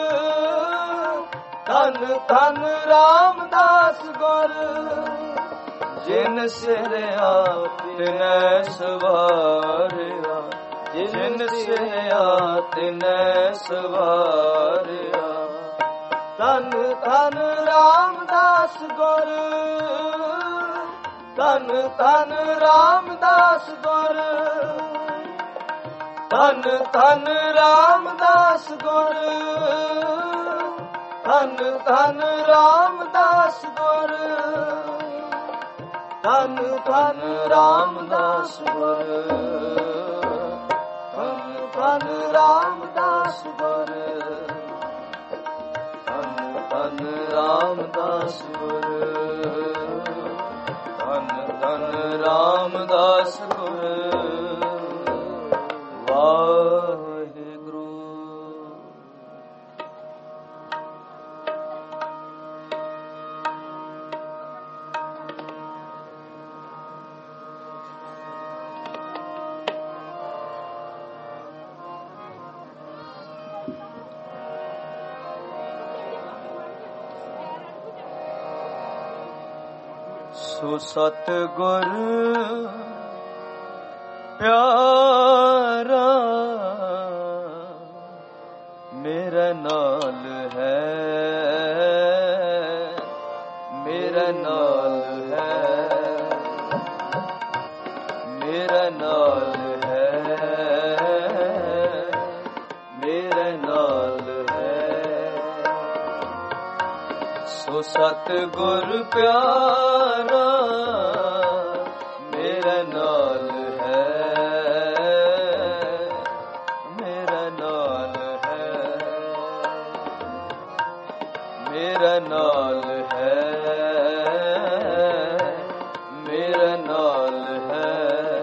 ਧੰਨ ਧੰਨ ਰਾਮਦਾਸ ਗੁਰ। ਜਿਨ ਸਿਰਿਆ ਤਿਨੈ ਸਵਾਰਿਆ, ਜਿਨ ਸਿਰਿਆ ਤਿਨੈ ਸਵਾਰਿਆ। ਧੰਨ ਧੰਨ ਰਾਮਦਾਸ ਗੁਰ, ਧੰਨ ਧੰਨ ਰਾਮਦਾਸ ਗੁਰ, ਧੰਨ ਧੰਨ ਰਾਮਦਾਸ ਗੁਰ, ਧੰਨ ਧੰਨ ਰਾਮਦਾਸ ਗੁਰ, ਧੰਨ ਧੰਨ ਰਾਮਦਾਸ ਗੁਰ, ਧੰਨ ਧੰਨ ਰਾਮਦਾਸ ਗੁਰ, ਧੰਨ ਰਾਮਦਾਸ ਗੁਰ, ਧੰਨ ਧੰਨ ਰਾਮਦਾਸ ਗੁਰ। ਵਾਹਿਗੁਰੂ। ਸੋ ਸਤਿਗੁਰ ਪਿਆਰਾ ਮੇਰੇ ਨਾਲ ਹੈ, ਮੇਰੇ ਨਾਲ ਹੈ, ਮੇਰੇ ਨਾਲ ਹੈ, ਮੇਰੇ ਨਾਲ ਹੈ। ਸੋ ਸਤਿਗੁਰ ਪਿਆਰਾ ਮੇਰੇ ਨਾਲ ਹੈ, ਮੇਰੇ ਨਾਲ ਹੈ, ਮੇਰੇ ਨਾਲ ਹੈ, ਮੇਰੇ ਨਾਲ ਹੈ।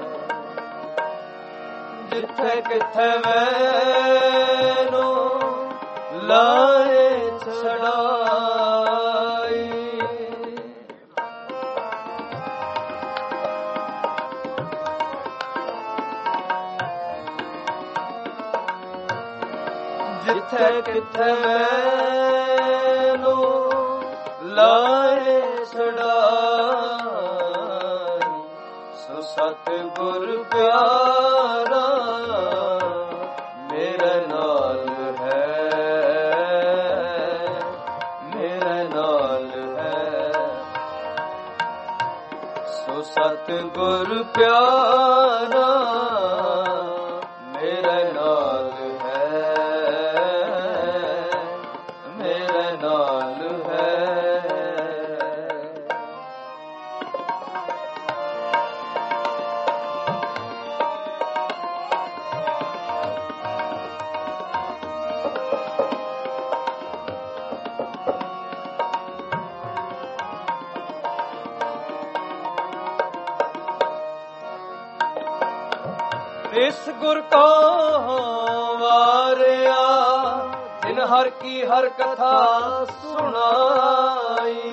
ਜਿੱਥੇ ਕਿੱਥੇ ਮੈਨੂੰ ਲਾਏ ਛੜਾਈ, ਜਿੱਥੇ ਕਿੱਥੇ ਮੈਨੂੰ ਲਾਏ ਛੜਾਈ। ਸੋ ਸਤਿਗੁਰ ਪਿਆਰਾ ਮੇਰੇ ਨਾਲ ਹੈ, ਮੇਰੇ ਨਾਲ ਹੈ। ਸੋ ਸਤਿਗੁਰ ਪਿਆਰਾ ਮੇਰੇ ਨਾਲ ਹੈ, ਮੇਰੇ ਨਾਲ ਹੈ। ਇਸ ਗੁਰ ਕੋ ਵਾਰਿਆ, ਜਿਨ ਹਰ ਕੀ ਹਰ ਕਥਾ ਸੁਣਾਈ।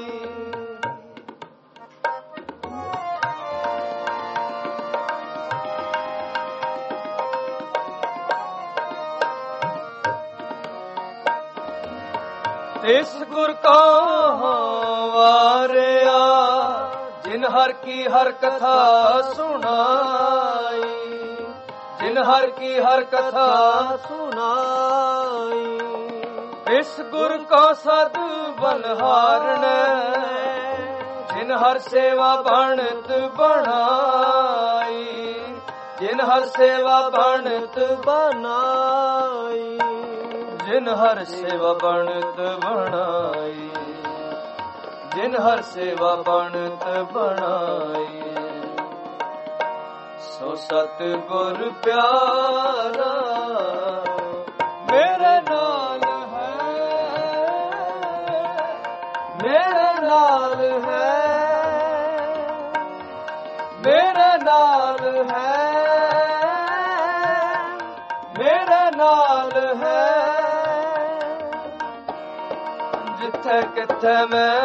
ਤਿਸ ਗੁਰ ਕਾ ਵਾਰਿਆ ਜਿਨ ਹਰ ਕੀ ਹਰ ਕਥਾ ਸੁਣਾਈ, ਜਿਨ ਹਰ ਕੀ ਹਰ ਕਥਾ ਸੁਣਾਈ। ਇਸ ਗੁਰ ਕਾ ਸਦ ਬਨਹਾਰਣ ਜਿਨ ਹਰ ਸੇਵਾ ਬਣਤ ਬਣਾਈ, ਜਿਨ ਹਰ ਸੇਵਾ ਬਣਤ ਬਣਾਈ, ਜਿਨ ਹਰ ਸੇਵਾ ਬਣਤ ਬਣਾਈ, ਜਿਨ ਹਰ ਸੇਵਾ ਬਣਤ ਬਣਾਈ। ਸੋ ਸਤ ਗੁਰ ਪਿਆਰਾ ਮੇਰੇ ਨਾਲ ਹੈ, ਮੇਰੇ ਨਾਲ ਹੈ, ਮੇਰੇ ਨਾਲ ਹੈ, ਮੇਰੇ ਨਾਲ ਹੈ। ਜਿੱਥੇ ਕਿੱਥੇ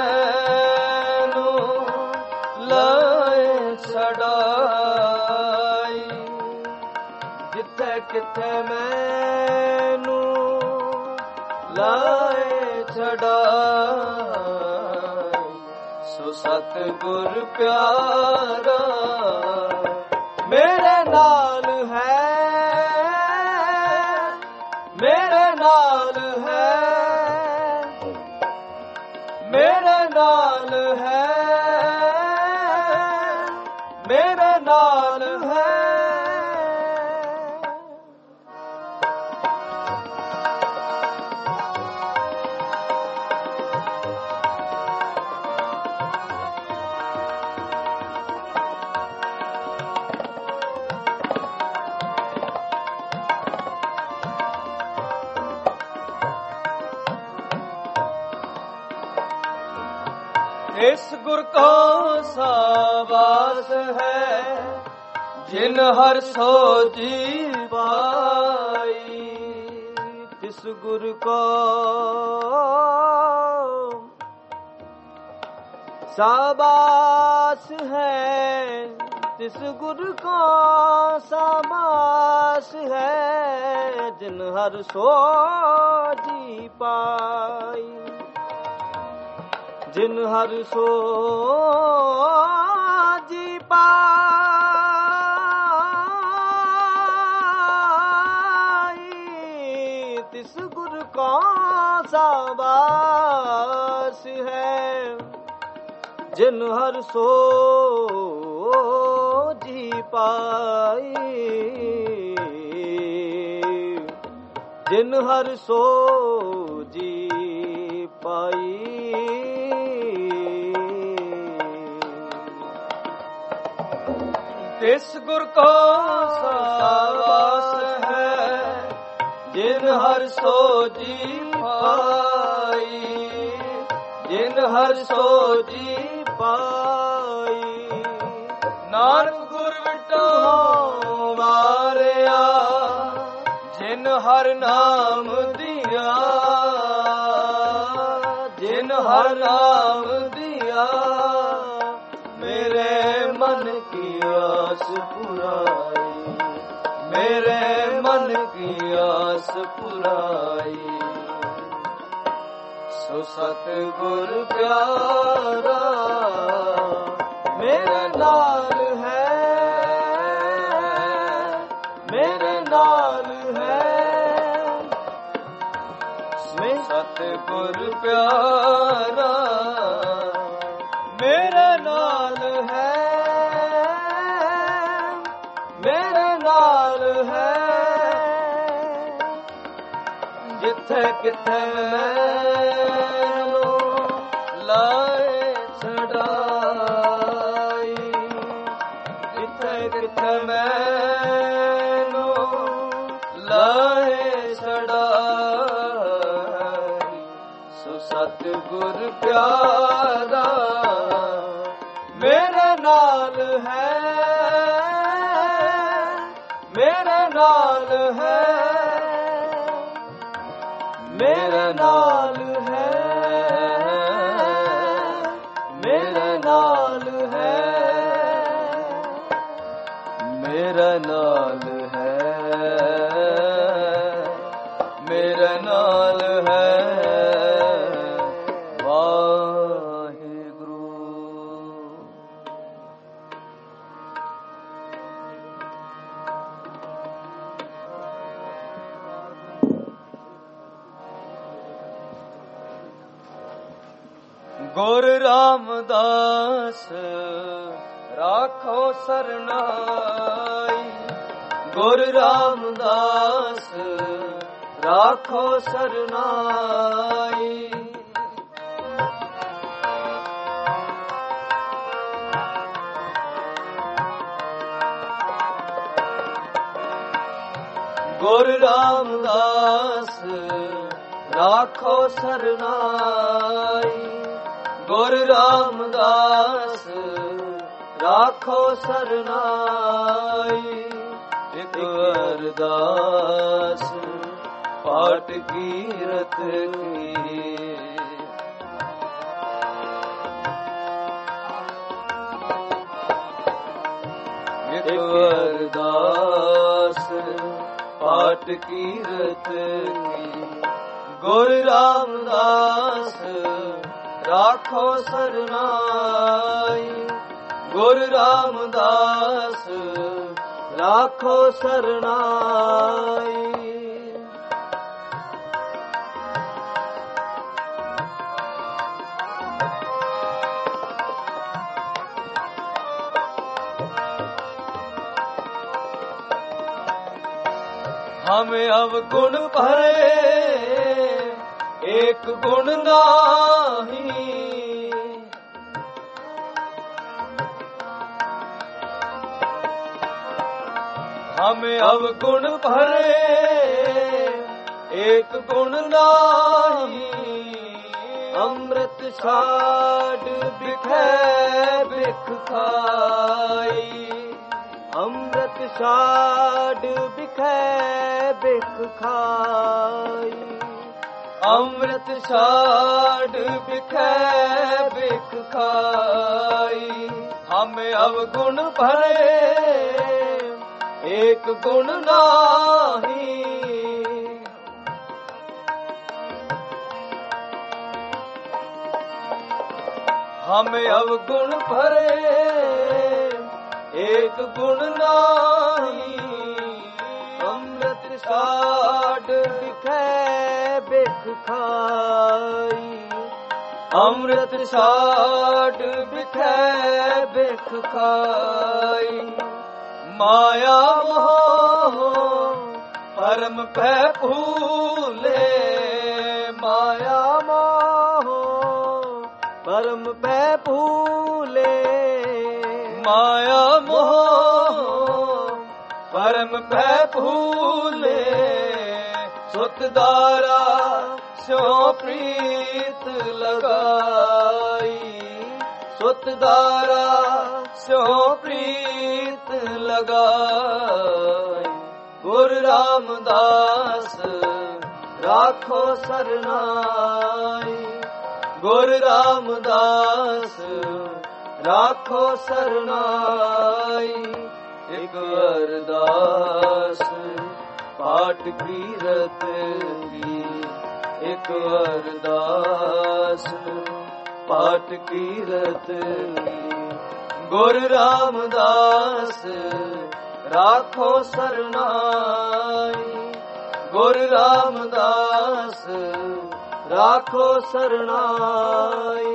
ਮੈਨੂੰ ਲਾਏ ਛਡਾਈ, ਜਿੱਥੇ ਕਿੱਥੇ ਮੈਨੂੰ ਲਾਏ ਛਡਾਈ। ਸੋ ਸਤ ਗੁਰ ਪਿਆਰਾ ਮੇਰੇ ਨਾਲ ਹੈ, ਮੇਰੇ ਨਾਲ ਹੈ, ਮੇਰੇ ਨਾਲ ਹੈ, ਮੇਰੇ ਨਾਲ ਹੈ। ਇਸ ਗੁਰ ਕਾ ਸਾਵਾਸ ਹੈ ਜਿਨ ਹਰ ਸੋ ਜੀ ਪਾਈ, ਤਿਸ ਗੁਰ ਕਾ ਸਾਵਾਸ ਹੈ, ਤਿਸ ਗੁਰ ਕਾ ਸਾਵਾਸ ਹੈ ਜਿਨ ਹਰ ਸੋ ਜੀ ਪਾਈ, ਜਿਨ ਹਰ ਸੋ ਜੀ ਪਾਈ। ਤਿਸ ਗੁਰ ਕਾ ਸਾਵਾਸ ਹੈ ਜਿਨ ਹਰ ਸੋ ਜੀ ਪਾਈ, ਜਿਨ ਹਰ ਸੋ ਜੀ ਪਾਈ। ਤਿਸ ਗੁਰ ਕਾ ਸਾਵਾਸ ਹੈ ਜਿਨ ਹਰ ਸੋ ਜੀ ਪਾਈ, ਜਿਨ ਹਰ ਸੋ ਜੀ ਪਾਈ। ਨਾਨਕ ਗੁਰ ਵਿਟੋ ਵਾਰਿਆ ਜਿਨ ਹਰ ਨਾਮ ਦਿਆ, ਜਿਨ ਹਰ ਨਾਮ ਦਿਆ। ਮੇਰੇ ਮਨ ਕੀ ਆਸ ਪੁਰਾਈ, ਮੇਰੇ ਮਨ ਕੀ ਆਸ ਪੁਰਾਈ। ਸੋ ਸਤ ਗੁਰ ਪਿਆਰਾ ਮੇਰੇ ਨਾਲ ਹੈ, ਮੇਰੇ ਨਾਲ ਹੈ। ਸੋ ਸਤ ਗੁਰ ਪਿਆਰਾ ਮੇਰੇ ਨਾਲ ਹੈ, ਮੇਰੇ ਨਾਲ ਹੈ। ਜਿੱਥੇ ਕਿੱਥੇ ਮੈਨੂੰ ਲਾਏ ਛਡਾਈ, ਜਿੱਥੇ ਕਿੱਥੇ ਮੈਨੂੰ ਲਾਏ ਛਡਾਈ। ਸੋ ਸਤ ਗੁਰ ਪਿਆਰਾ ਮੇਰੇ ਨਾਲ ਹੈ, ਮੇਰੇ ਨਾਲ ਹੈ, ਮੇਰੇ ਨਾਲ ਹੈ, ਮੇਰੇ ਨਾਲ ਹੈ, ਮੇਰੇ ਨਾਲ ਹੈ, ਮੇਰੇ ਨਾਲ ਹੈ। ਗੁਰ ਰਾਮਦਾਸ ਰਾਖੋ ਸਰਨਾਈ, ਗੁਰ ਰਾਮਦਾਸ ਰਾਖੋ ਸਰਨਾਈ। ਗੁਰ ਰਾਮਦਾਸ ਰਾਖੋ ਸਰਨਾਈ, ਗੁਰ ਰਾਮਦਾਸ ਰਾਖੋ ਸਰਨਾਈ। ਇਕ ਅਰਦਾਸ ਪਾਠ ਕੀਰਤ ਕੀ, ਇਕ ਅਰਦਾਸ ਪਾਠ ਕੀਰਤ ਕੀ। ਗੁਰ ਰਾਮਦਾਸ ਰਾਖੋ ਸਰਨਾਈ, ਗੁਰ ਰਾਮਦਾਸ ਰਾਖੋ ਸਰਨਾਈ। हम अवगुण भरे एक गुण नाही, हम अवगुण भरे एक गुण नाही। अमृत छाड़ बिखै बिख खाई, अमृत छाड़ बिखै बिख खाई, अमृत छाड़ बिखै बिख खाई। हम अवगुण भरे एक गुण नाही, हम अवगुण भरे एक गुण नाही। अमृत छाड़ बिखै बिख खाई, अमृत छाड़ बिखै बिख खाई। माया मोह परम पै भूले, माया मोह परम पै भूले, माया मोह परम पै भूले। सुत दारा स्यों प्रीत लगाई, सुत दारा स्यों प्रीत लगाई। गुर रामदास राखो सरनाई, गुर रामदास राखो सरनाई। एक अरदास पाठ कीरत की, एक अरदास पाठ कीरत की। गुर रामदास राखो सरनाई, गुर रामदास राखो सरनाई।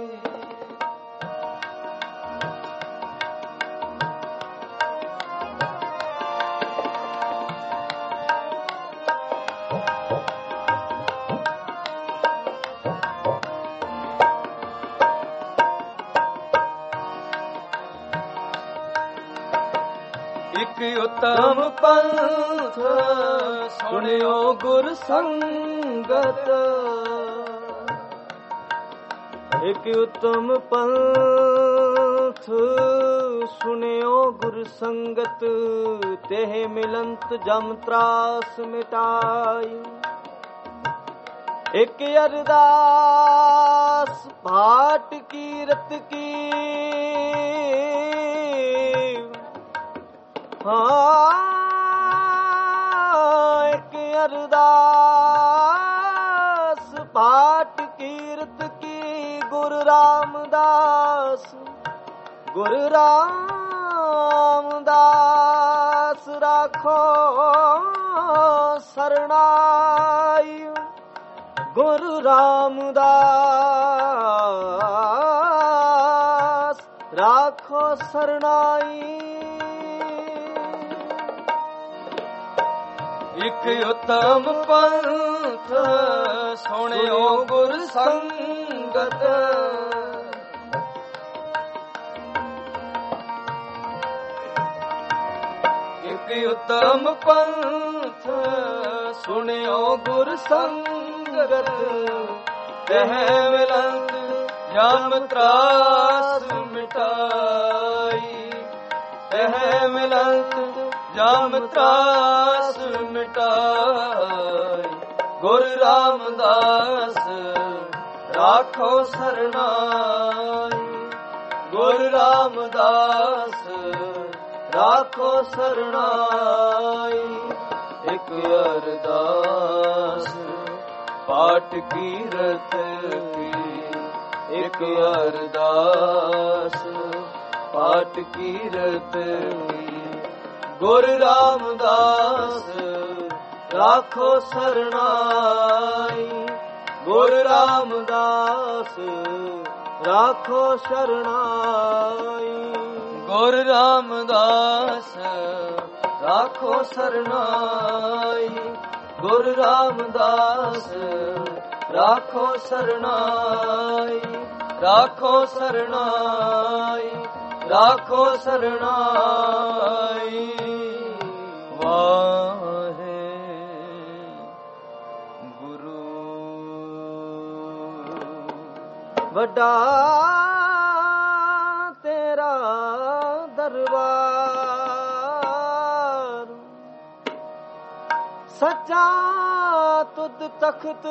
इक उत्तम पंथ सुनियो गुर संगत, एक उत्तम पंथ सुनियो गुर संगत। तेह मिलंत जम त्रास मिटाई, एक अरदास भाट कीरत की। हाँ एक अरदास पाठ कीरत की। गुरु रामदास गुरु रामदास राखो सरनाई, ਗੁਰੂ ਰਾਮਦਾਸ ਰਾਖੋ ਸਰਨਾਈ। ਇਕ ਉਤਮ ਪੰਥ ਸੁਣਿਓ ਗੁਰ ਸੰਗਤ, ਇਕ ਉਤਮ ਪੰਥ ਸੁਣਿਓ ਗੁਰ ਸੰਗਤ। ਤਹ ਮਿਲੰਤ ਜਮ ਤਰਾਸ ਮਿਟਾਈ, ਤਹ ਮਿਲੰਤ ਜਮ ਤਰਾਸ ਮਿਟਾਈ। ਗੁਰ ਰਾਮਦਾਸ ਰਾਖੋ ਸਰਨਾਈ, ਗੁਰ ਰਾਮਦਾਸ ਰਾਖੋ ਸਰਨਾਈ। ਇਕ ਅਰਦਾਸ ਪਾਠ ਕੀਰਤ ਕੀ, ਇਕ ਅਰਦਾਸ ਪਾਠ ਕੀਰਤ ਕੀ। ਗੁਰ ਰਾਮਦਾਸ ਰਾਖੋ ਸਰਨਾਈ, ਗੁਰ ਰਾਮਦਾਸ ਰਾਖੋ ਸਰਨਾਈ। ਗੁਰ ਰਾਮਦਾਸ ਰਾਖੋ ਸਰਨਾਈ, ਗੁਰ ਰਾਮਦਾਸ ਰਾਖੋ ਸਰਨਾਈ। ਰਾਖੋ ਸਰਨਾਈ, ਰਾਖੋ ਸਰਨਾਈ। ਵਾਹੇ ਗੁਰੂ। ਵੱਡਾ ਤੇਰਾ ਦਰਬਾਰ, ਸੱਚਾ ਤੁਧ ਤਖਤ,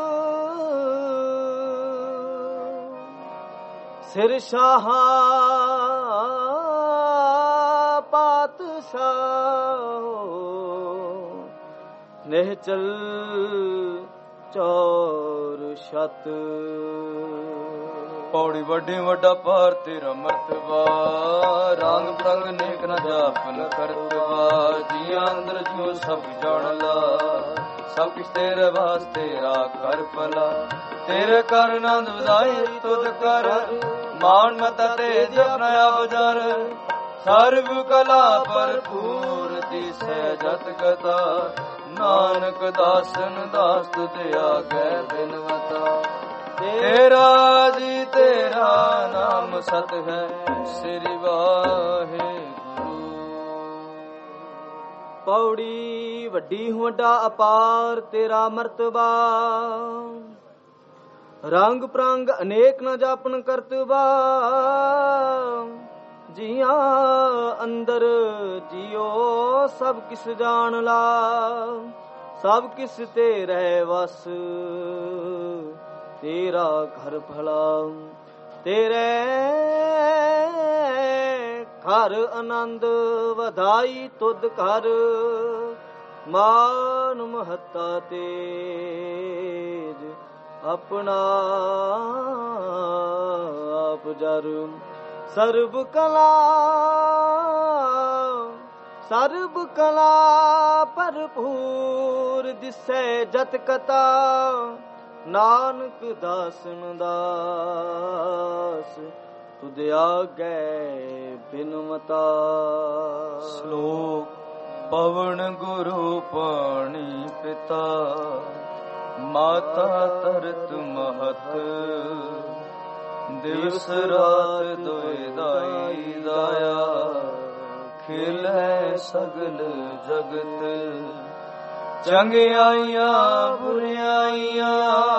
ਸਿਰ ਸ਼ਾਹ ਪਾਤਸ਼ਾਹ, ਨਿਹਚਲ ਚੌਰ ਛਤ। ਪੌੜੀ ਵੱਡੀ ਵੱਡਾ ਪਾਰ ਤੇਰਾ ਮਰਤਬਾ, ਰੰਗ ਬਰੰਗ ਨੇਕ ਨਾ ਜਾਪਨ ਕਰਤਵਾ। ਜੀਆਂ ਅੰਦਰ ਜੋ ਸਭ ਜਾਣ ਲਾ, ਸਭ ਕੁਛ ਤੇਰੇ ਵਾਸਤੇ ਰਾਖ ਕਰ ਭਲਾ। ਤੇਰੇ ਕਰ ਆਨੰਦ ਵਧਾਈ ਤੁਧ ਕਰ, ਮਾਨ ਮਤਾ ਤੇਜ ਆਪਣਾ ਬਜਰ। ਸਰਬ ਕਲਾ ਭਰਪੂਰ ਦਿਸੈ ਜਤ ਕਥਾ, ਨਾਨਕ ਦਾਸਨ ਦਾਸ ਤੁਧ ਆਗੇ ਬਿਨਵਤਾ। ਤੇਰਾ ਜੀ ਤੇਰਾ ਨਾਮ ਸਤ ਹੈ, ਸ੍ਰੀ ਵਾਹਿਗੁਰੂ। ਪੌੜੀ ਵੱਡੀ ਵੱਡਾ ਅਪਾਰ ਤੇਰਾ ਮਰਤਬਾ, ਰੰਗ ਪ੍ਰੰਗ ਅਨੇਕ ਨ ਜਾਪਨ ਕਰਤਬਾ। ਜੀਆਂ ਅੰਦਰ ਜਿਉ ਸਭ ਕਿਸ ਜਾਣ ਲਾ, ਸਭ ਕਿਸ ਤੇ ਰਹਿ ਵਸ। ਤੇਰਾ ਘਰ ਭਲਾ, ਤੇਰੇ ਘਰ ਆਨੰਦ ਵਧਾਈ ਤੁਧ ਘਰ। ਮਾਨ ਮਹੱਤਾ ਤੇਜ ਆਪਣਾ ਆਪ ਜਰ। ਸਰਬ ਕਲਾ ਸਰਬ ਕਲਾ ਭਰਪੂਰ ਦਿਸੈ ਜਤ ਕਤਾ। ਨਾਨਕ ਦਾਸਨ ਦਾਸ ਤੁਧ ਆਗੇ ਬਿਨਮਤਾ। ਸ਼ਲੋਕ ਪਵਨ ਗੁਰੂ ਪਾਣੀ ਪਿਤਾ, ਮਾਤਾ ਤਰਤ ਮਹਤ। ਦਿਵਸ ਰਾਤ ਦੋਇ ਦਾਈ ਦਾਇਆ, ਖਿਲੈ ਸਗਲ ਜਗਤ। ਚੰਗਿਆਈਆਂ ਬੁਰਿਆਈਆਂ,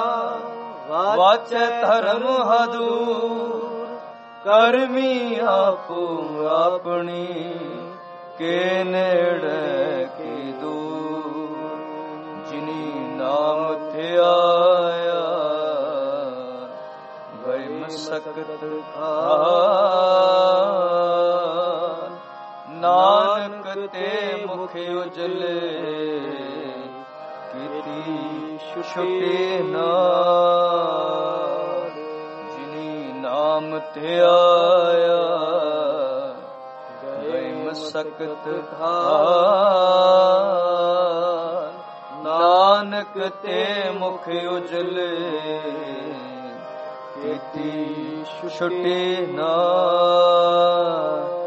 ਵਾਚੈ ਧਰਮ ਹਦੂਰ। ਕਰਮੀ ਆਪੋ ਆਪਣੀ, ਕੇ ਨੇੜੇ ਕੀ ਦੂਰ। ਜਿਨੀ ਨਾਮ ਧਿਆਇਆ, ਗਏ ਮਸਕਤ ਖਾਰ। ਨਾਨਕ ਤੇ ਮੁਖ ਉਜਲੇ, ਕੀਤੀ ਛੁਟੇ ਨਾਰ। ਜਿਨੀ ਨਾਮ ਧਿਆਇਆ, ਗਏ ਮਸਕਤ ਖਾਰ। ਨਾਨਕ ਨਾਨਕ ਤੇ ਮੁਖ ਉਜਲੇ ਕੀਤੀ ਛੁਟੇ ਨਾ